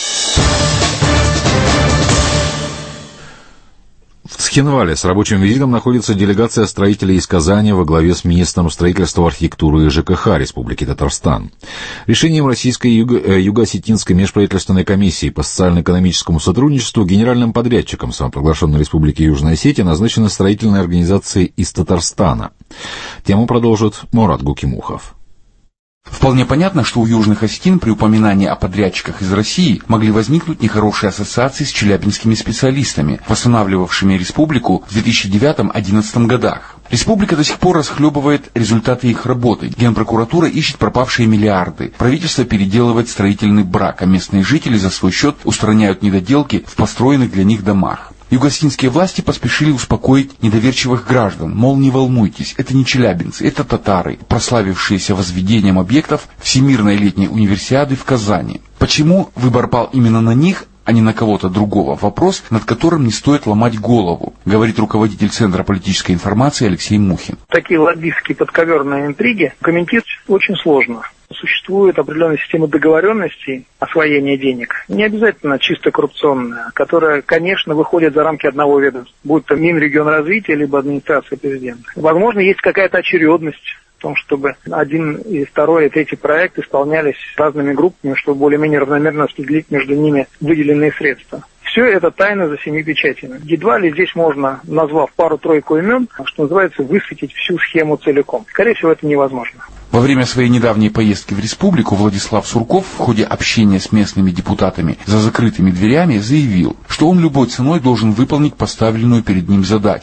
В Цхинвале с рабочим визитом находится делегация строителей из Казани во главе с министром строительства, архитектуры и ЖКХ Республики Татарстан. Решением Российской Юго-Осетинской межправительственной комиссии по социально-экономическому сотрудничеству генеральным подрядчиком самопровозглашенной Республики Южная Осетия назначены строительные организации из Татарстана. Тему продолжит Мурат Гукимухов. Вполне понятно, что у южных осетин при упоминании о подрядчиках из России могли возникнуть нехорошие ассоциации с челябинскими специалистами, восстанавливавшими республику в две тысячи девятом — две тысячи одиннадцатом годах. Республика до сих пор расхлебывает результаты их работы. Генпрокуратура ищет пропавшие миллиарды. Правительство переделывает строительный брак, а местные жители за свой счет устраняют недоделки в построенных для них домах. Юго-осетинские власти поспешили успокоить недоверчивых граждан, мол, не волнуйтесь, это не челябинцы, это татары, прославившиеся возведением объектов Всемирной летней универсиады в Казани. Почему выбор пал именно на них, а не на кого-то другого? Вопрос, над которым не стоит ломать голову, говорит руководитель Центра политической информации Алексей Мухин. Такие лоббистские подковерные интриги комментировать очень сложно. Существует определенная система договоренностей освоения денег, не обязательно чисто коррупционная, которая, конечно, выходит за рамки одного ведомства, будь то Минрегионразвития, либо администрация президента. Возможно, есть какая-то очередность в том, чтобы один, и второй, и третий проект исполнялись разными группами, чтобы более-менее равномерно распределить между ними выделенные средства. Все это тайна за семи печатями. Едва ли здесь можно, назвав пару-тройку имен, что называется, высветить всю схему целиком. Скорее всего, это невозможно. Во время своей недавней поездки в республику Владислав Сурков в ходе общения с местными депутатами за закрытыми дверями заявил, что он любой ценой должен выполнить поставленную перед ним задачу.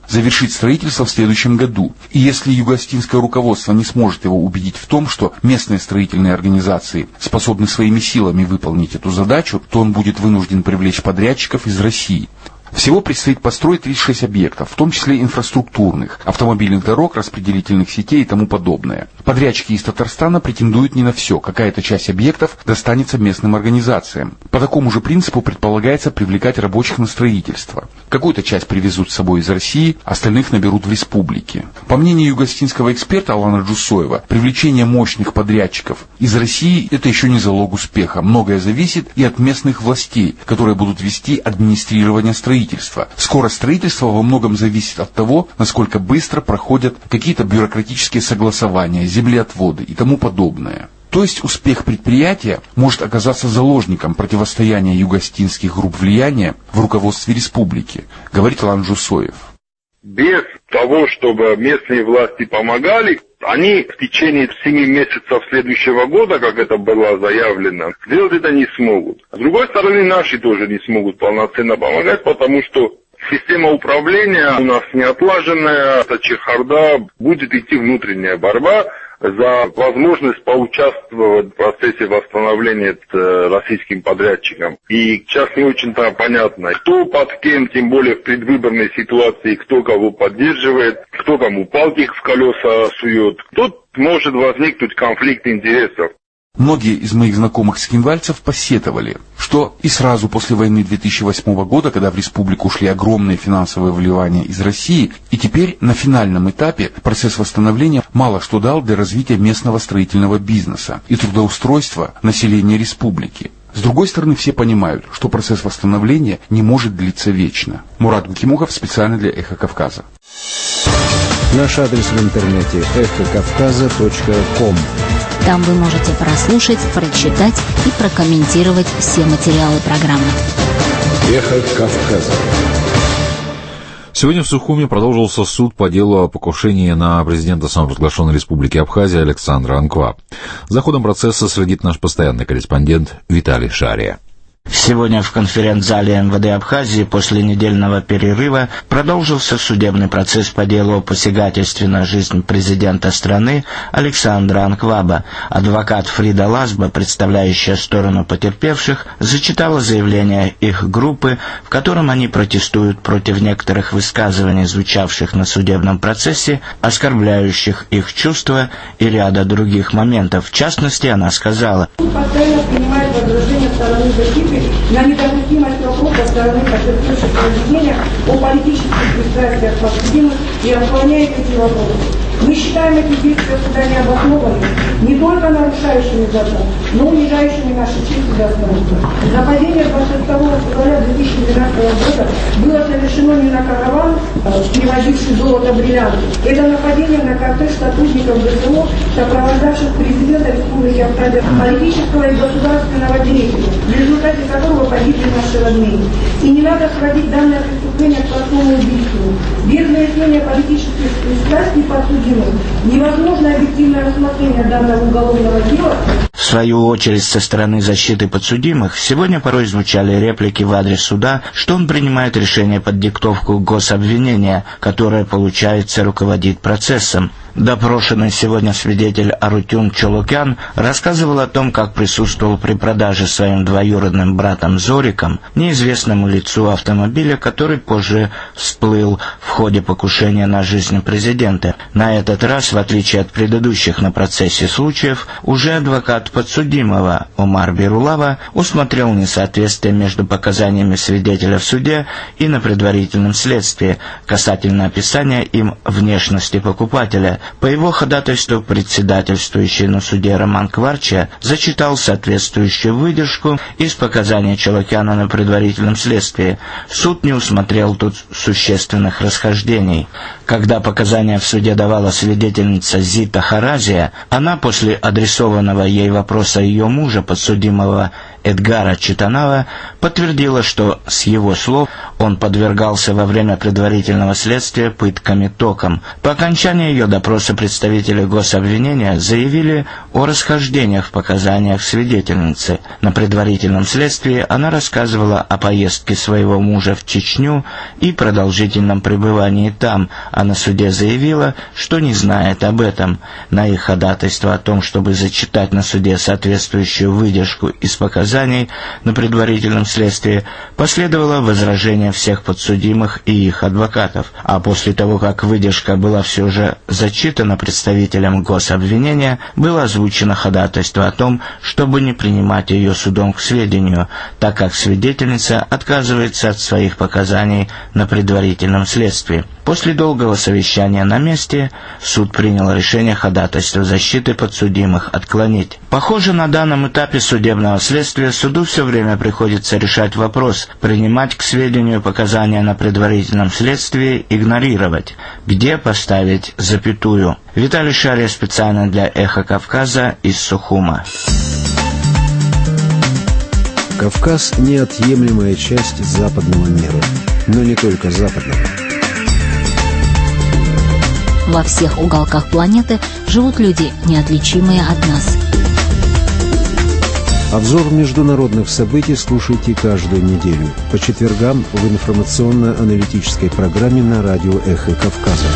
завершить строительство в следующем году. И если юго-остинское руководство не сможет его убедить в том, что местные строительные организации способны своими силами выполнить эту задачу, то он будет вынужден привлечь подрядчиков из России. Всего предстоит построить тридцать шесть объектов, в том числе инфраструктурных, автомобильных дорог, распределительных сетей и тому подобное. Подрядчики из Татарстана претендуют не на все, какая-то часть объектов достанется местным организациям. По такому же принципу предполагается привлекать рабочих на строительство. Какую-то часть привезут с собой из России, остальных наберут в республике. По мнению юго-остинского эксперта Алана Джусоева, привлечение мощных подрядчиков из России – это еще не залог успеха. Многое зависит и от местных властей, которые будут вести администрирование строительства. Скорость строительства во многом зависит от того, насколько быстро проходят какие-то бюрократические согласования, землеотводы и тому подобное. То есть успех предприятия может оказаться заложником противостояния юго-остинских групп влияния в руководстве республики, говорит Алан Джусоев. Без того, чтобы местные власти помогали, они в течение семи месяцев следующего года, как это было заявлено, сделать это не смогут. С другой стороны, наши тоже не смогут полноценно помогать, потому что система управления у нас не отлаженная, это чехарда, будет идти внутренняя борьба за возможность поучаствовать в процессе восстановления российским подрядчикам. И сейчас не очень-то понятно, кто под кем, тем более в предвыборной ситуации, кто кого поддерживает, кто кому палки в колеса сует. Тут может возникнуть конфликт интересов. Многие из моих знакомых скинвальцев посетовали, что и сразу после войны две тысячи восьмого года, когда в республику ушли огромные финансовые вливания из России, и теперь на финальном этапе процесс восстановления мало что дал для развития местного строительного бизнеса и трудоустройства населения республики. С другой стороны, все понимают, что процесс восстановления не может длиться вечно. Мурат Гукимухов специально для «Эхо Кавказа». Наш адрес в интернете эхо кавказа точка ком. Там вы можете прослушать, прочитать и прокомментировать все материалы программы. «Эхо Кавказа». Сегодня в Сухуме продолжился суд по делу о покушении на президента самопровозглашенной республики Абхазия Александра Анкваб. За ходом процесса следит наш постоянный корреспондент Виталий Шария. Сегодня в конференц-зале эм вэ дэ Абхазии после недельного перерыва продолжился судебный процесс по делу о посягательстве на жизнь президента страны Александра Анкваба. Адвокат Фрида Лазба, представляющая сторону потерпевших, зачитала заявление их группы, в котором они протестуют против некоторых высказываний, звучавших на судебном процессе, оскорбляющих их чувства и ряда других моментов. В частности, она сказала: «Суд постоянно принимает возражения стороны защиты на недопустимость вопроса стороны потерпевших проведения о политических пристрастиях подсудимых и отклоняет эти вопросы. Мы считаем эти действия суда необоснованными, не только нарушающими закон, но унижающими наши честь и достоинство. Нападение двадцать второго февраля две тысячи двенадцатого года было совершено не на караван, перевозивший золото бриллианты. Это нападение на кортеж сотрудников гэ эс о, сопровождавших президента Республики Абхазия, политического и государственного деятеля, в результате которого погибли наши родные. И не надо сводить данное преступление к простому убийству. Без выяснения политических пристрастий подсудимых невозможно объективное рассмотрение данного уголовного дела. В свою очередь, со стороны защиты подсудимых сегодня порой звучали реплики в адрес суда, что он принимает решение под диктовку гособвинения, которое, получается, руководит процессом. Допрошенный сегодня свидетель Арутюн Чолокян рассказывал о том, как присутствовал при продаже своим двоюродным братом Зориком неизвестному лицу автомобиля, который позже всплыл в ходе покушения на жизнь президента. На этот раз, в отличие от предыдущих на процессе случаев, уже адвокат подсудимого Омар Бирулава усмотрел несоответствие между показаниями свидетеля в суде и на предварительном следствии касательно описания им внешности покупателя. По его ходатайству председательствующий на суде Роман Кварча зачитал соответствующую выдержку из показаний Чолокяна на предварительном следствии. Суд не усмотрел тут существенных расхождений. Когда показания в суде давала свидетельница Зита Харазия, она после адресованного ей вопроса ее мужа, подсудимого Эдгара Читанава подтвердила, что, с его слов, он подвергался во время предварительного следствия пытками током. По окончании ее допроса представители гособвинения заявили о расхождениях в показаниях свидетельницы. На предварительном следствии она рассказывала о поездке своего мужа в Чечню и продолжительном пребывании там, а на суде заявила, что не знает об этом. На их ходатайство о том, чтобы зачитать на суде соответствующую выдержку из показаний на предварительном следствии, последовало возражение всех подсудимых и их адвокатов. А после того, как выдержка была все же зачитана представителям гособвинения, было озвучено ходатайство о том, чтобы не принимать ее судом к сведению, так как свидетельница отказывается от своих показаний на предварительном следствии. После долгого совещания на месте суд принял решение ходатайство защиты подсудимых отклонить. Похоже, на данном этапе судебного следствия суду все время приходится решать вопрос, принимать к сведению показания на предварительном следствии, игнорировать, где поставить запятую. Виталий Шария специально для «Эхо Кавказа» из Сухума. Кавказ – неотъемлемая часть западного мира, но не только западного. Во всех уголках планеты живут люди, неотличимые от нас. Обзор международных событий слушайте каждую неделю по четвергам в информационно-аналитической программе на радио «Эхо Кавказа».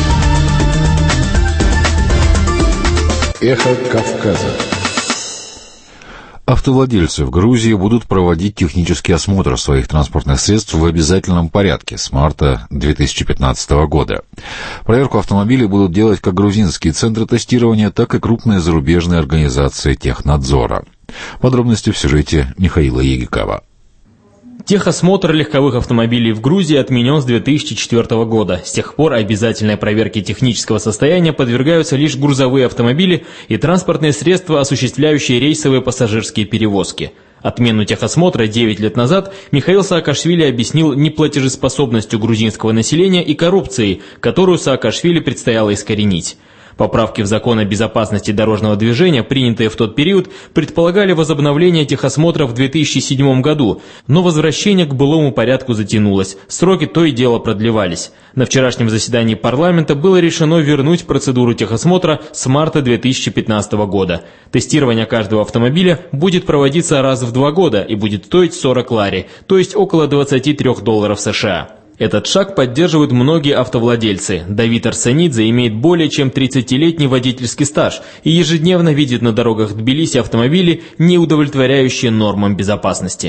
«Эхо Кавказа». Автовладельцы в Грузии будут проводить технический осмотр своих транспортных средств в обязательном порядке с марта две тысячи пятнадцатого года. Проверку автомобилей будут делать как грузинские центры тестирования, так и крупные зарубежные организации технадзора. Подробности в сюжете Михаила Егикова. Техосмотр легковых автомобилей в Грузии отменен с две тысячи четвёртого года. С тех пор обязательной проверке технического состояния подвергаются лишь грузовые автомобили и транспортные средства, осуществляющие рейсовые пассажирские перевозки. Отмену техосмотра девять лет назад Михаил Саакашвили объяснил неплатежеспособностью грузинского населения и коррупцией, которую Саакашвили предстояло искоренить. Поправки в закон о безопасности дорожного движения, принятые в тот период, предполагали возобновление техосмотра в две тысячи седьмом году, но возвращение к былому порядку затянулось, сроки то и дело продлевались. На вчерашнем заседании парламента было решено вернуть процедуру техосмотра с марта две тысячи пятнадцатого года. Тестирование каждого автомобиля будет проводиться раз в два года и будет стоить сорок лари, то есть около двадцати трёх долларов США. Этот шаг поддерживают многие автовладельцы. Давид Арсенидзе имеет более чем тридцатилетний водительский стаж и ежедневно видит на дорогах Тбилиси автомобили, не удовлетворяющие нормам безопасности.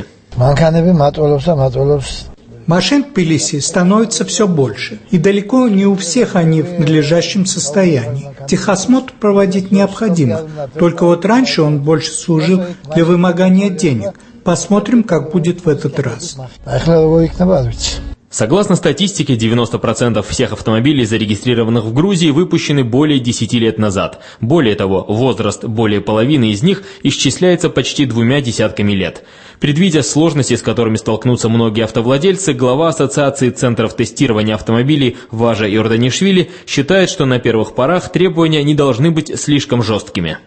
Машин в Тбилиси становится все больше, и далеко не у всех они в надлежащем состоянии. Техосмотр проводить необходимо, только вот раньше он больше служил для вымогания денег. Посмотрим, как будет в этот раз. Согласно статистике, девяносто процентов всех автомобилей, зарегистрированных в Грузии, выпущены более десяти лет назад. Более того, возраст более половины из них исчисляется почти двумя десятками лет. Предвидя сложности, с которыми столкнутся многие автовладельцы, глава Ассоциации центров тестирования автомобилей Важа Иорданишвили считает, что на первых порах требования не должны быть слишком жесткими.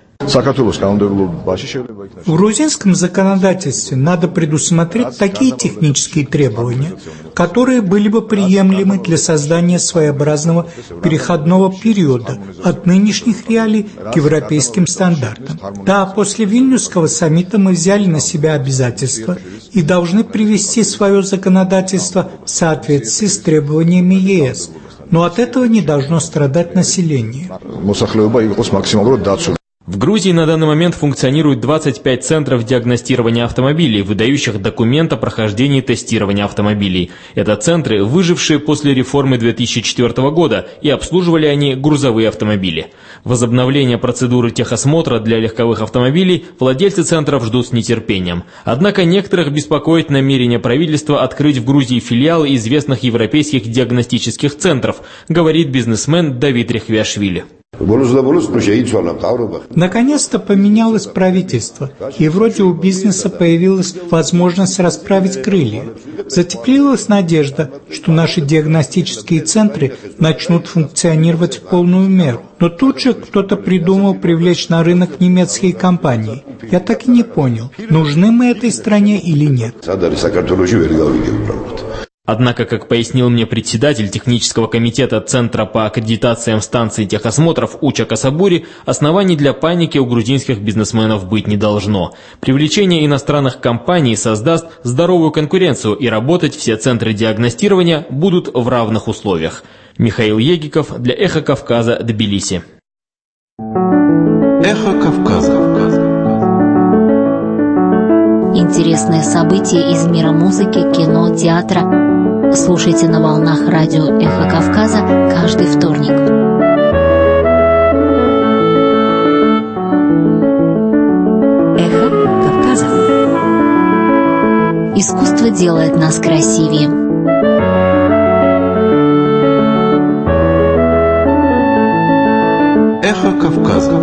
В грузинском законодательстве надо предусмотреть такие технические требования, которые были бы приемлемы для создания своеобразного переходного периода от нынешних реалий к европейским стандартам. Да, после Вильнюсского саммита мы взяли на себя обязательства и должны привести свое законодательство в соответствии с требованиями ЕС, но от этого не должно страдать население. В Грузии на данный момент функционирует двадцать пять центров диагностирования автомобилей, выдающих документ о прохождении тестирования автомобилей. Это центры, выжившие после реформы две тысячи четвёртого года, и обслуживали они грузовые автомобили. Возобновление процедуры техосмотра для легковых автомобилей владельцы центров ждут с нетерпением. Однако некоторых беспокоит намерение правительства открыть в Грузии филиалы известных европейских диагностических центров, говорит бизнесмен Давид Рехвиашвили. Наконец-то поменялось правительство, и вроде у бизнеса появилась возможность расправить крылья. Затеплилась надежда, что наши диагностические центры начнут функционировать в полную меру. Но тут же кто-то придумал привлечь на рынок немецкие компании. Я так и не понял, нужны мы этой стране или нет. Однако, как пояснил мне председатель технического комитета Центра по аккредитациям станций техосмотров Уча Касабури, оснований для паники у грузинских бизнесменов быть не должно. Привлечение иностранных компаний создаст здоровую конкуренцию, и работать все центры диагностирования будут в равных условиях. Михаил Егиков для «Эхо Кавказа», Тбилиси. Эхо Кавказа. Интересные события из мира музыки, кино, театра слушайте на волнах радио «Эхо Кавказа» каждый вторник. Эхо Кавказа. Искусство делает нас красивее. Эхо Кавказа.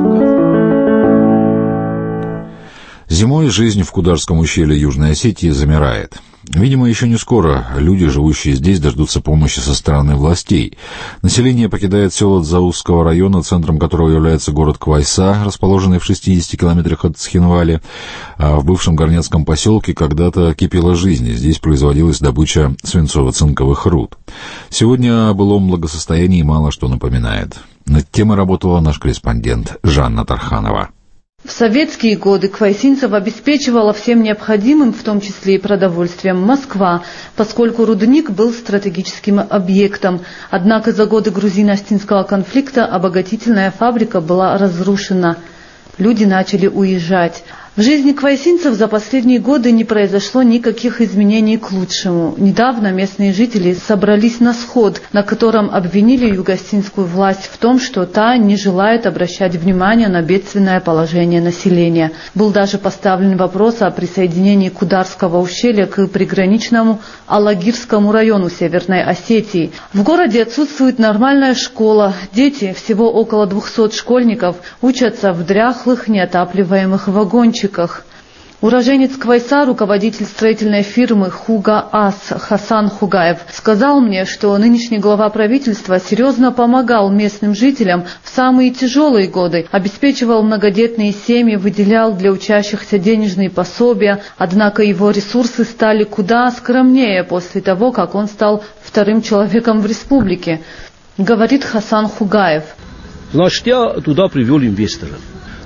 Зимой жизнь в Кударском ущелье Южной Осетии замирает. Видимо, еще не скоро люди, живущие здесь, дождутся помощи со стороны властей. Население покидает села Дзаузского района, центром которого является город Квайса, расположенный в шестидесяти километрах от Цхинвали. А в бывшем горнецком поселке когда-то кипела жизнь, и здесь производилась добыча свинцово-цинковых руд. Сегодня о былом благосостоянии мало что напоминает. Над темой работала наш корреспондент Жанна Тарханова. В советские годы квайсинцев обеспечивала всем необходимым, в том числе и продовольствием, Москва, поскольку рудник был стратегическим объектом. Однако за годы грузино-остинского конфликта обогатительная фабрика была разрушена. Люди начали уезжать. В жизни квайсинцев за последние годы не произошло никаких изменений к лучшему. Недавно местные жители собрались на сход, на котором обвинили юго-остинскую власть в том, что та не желает обращать внимание на бедственное положение населения. Был даже поставлен вопрос о присоединении Кударского ущелья к приграничному Алагирскому району Северной Осетии. В городе отсутствует нормальная школа. Дети, всего около двухсот школьников, учатся в дряхлых, неотапливаемых вагончиках. Уроженец Квайса, руководитель строительной фирмы Хуга Ас Хасан Хугаев, сказал мне, что нынешний глава правительства серьезно помогал местным жителям в самые тяжелые годы, обеспечивал многодетные семьи, выделял для учащихся денежные пособия, однако его ресурсы стали куда скромнее после того, как он стал вторым человеком в республике, говорит Хасан Хугаев. Значит, я туда привел инвесторов.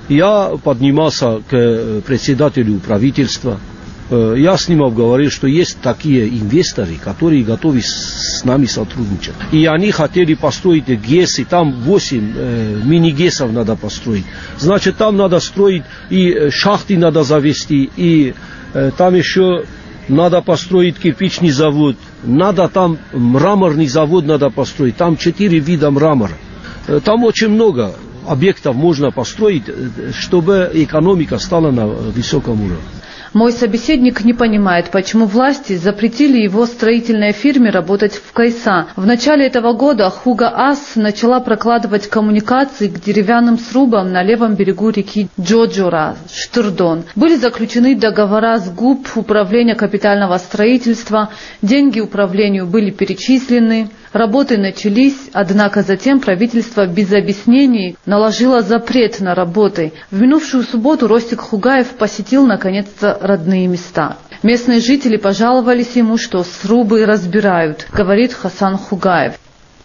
Я поднимался к председателю правительства. Я с ним говорил, что есть такие инвесторы, которые готовы с нами сотрудничать. И они хотели построить ГЭСы, там восемь э, мини-ГЭСов надо построить. Значит, там надо строить, и шахты надо завести, и э, там еще надо построить кирпичный завод, надо там мраморный завод надо построить, там четыре вида мрамора. Там очень много объектов можно построить, чтобы экономика стала на высоком уровне. Мой собеседник не понимает, почему власти запретили его строительной фирме работать в Кайса. В начале этого года Хуга Ас начала прокладывать коммуникации к деревянным срубам на левом берегу реки Джоджора, Штырдон. Были заключены договора с ГУП, Управления капитального строительства, деньги управлению были перечислены. Работы начались, однако затем правительство без объяснений наложило запрет на работы. В минувшую субботу Ростик Хугаев посетил наконец-то родные места. Местные жители пожаловались ему, что срубы разбирают, говорит Хасан Хугаев.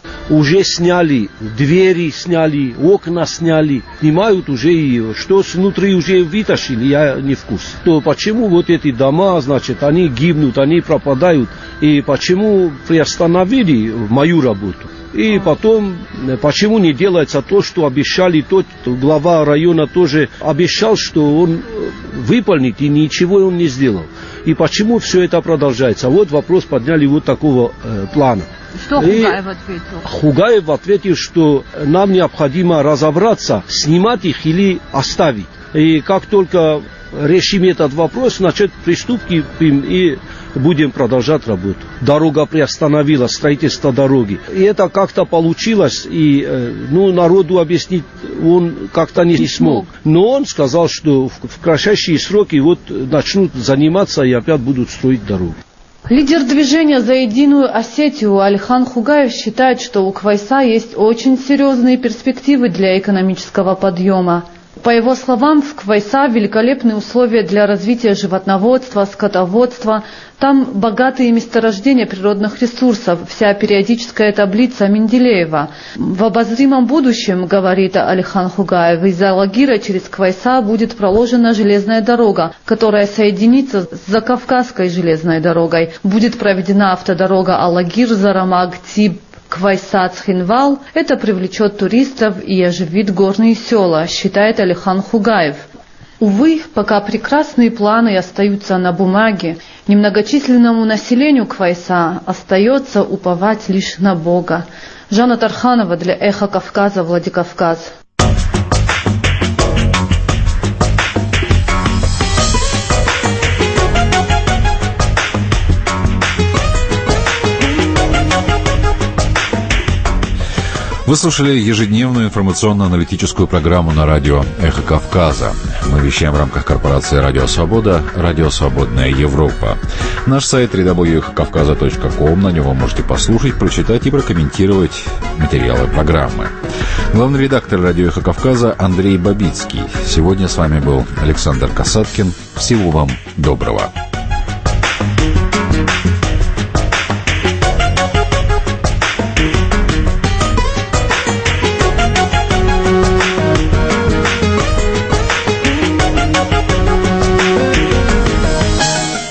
Уже сняли, двери сняли, окна сняли, снимают уже ее, что снутри уже вытащили, я не в курсе. То почему вот эти дома, значит, они гибнут, они пропадают, и почему приостановили мою работу. И потом, почему не делается то, что обещали, тот глава района тоже обещал, что он выполнит, и ничего он не сделал. И почему все это продолжается? Вот вопрос подняли вот такого э, плана. Что Хугаев ответил? Хугаев ответил, что нам необходимо разобраться, снимать их или оставить. И как только решим этот вопрос, значит, приступим и будем продолжать работу. Дорога приостановилась, строительство дороги. И это как-то получилось, и ну, народу объяснить он как-то не, не смог. Но он сказал, что в, в кратчайшие сроки вот начнут заниматься и опять будут строить дорогу. Лидер движения «За единую Осетию» Алихан Хугаев считает, что у Квайса есть очень серьезные перспективы для экономического подъема. По его словам, в Квайса великолепные условия для развития животноводства, скотоводства. Там богатые месторождения природных ресурсов, вся периодическая таблица Менделеева. В обозримом будущем, говорит Алихан Хугаев, из Алагира через Квайса будет проложена железная дорога, которая соединится с Закавказской железной дорогой. Будет проведена автодорога Алагир-Зарамаг-Тиб, Квайса-Цхинвал. Это привлечет туристов и оживит горные села, считает Алихан Хугаев. Увы, пока прекрасные планы остаются на бумаге, немногочисленному населению Квайса остается уповать лишь на Бога. Жанна Тарханова для Эхо Кавказа, Владикавказ. Вы слушали ежедневную информационно-аналитическую программу на радио «Эхо Кавказа». Мы вещаем в рамках корпорации «Радио Свобода», «Радио Свободная Европа». Наш сайт дабл ю дабл ю дабл ю точка эхо кавказа точка ком. На нем вы можете послушать, прочитать и прокомментировать материалы программы. Главный редактор радио «Эхо Кавказа» Андрей Бабицкий. Сегодня с вами был Александр Касаткин. Всего вам доброго.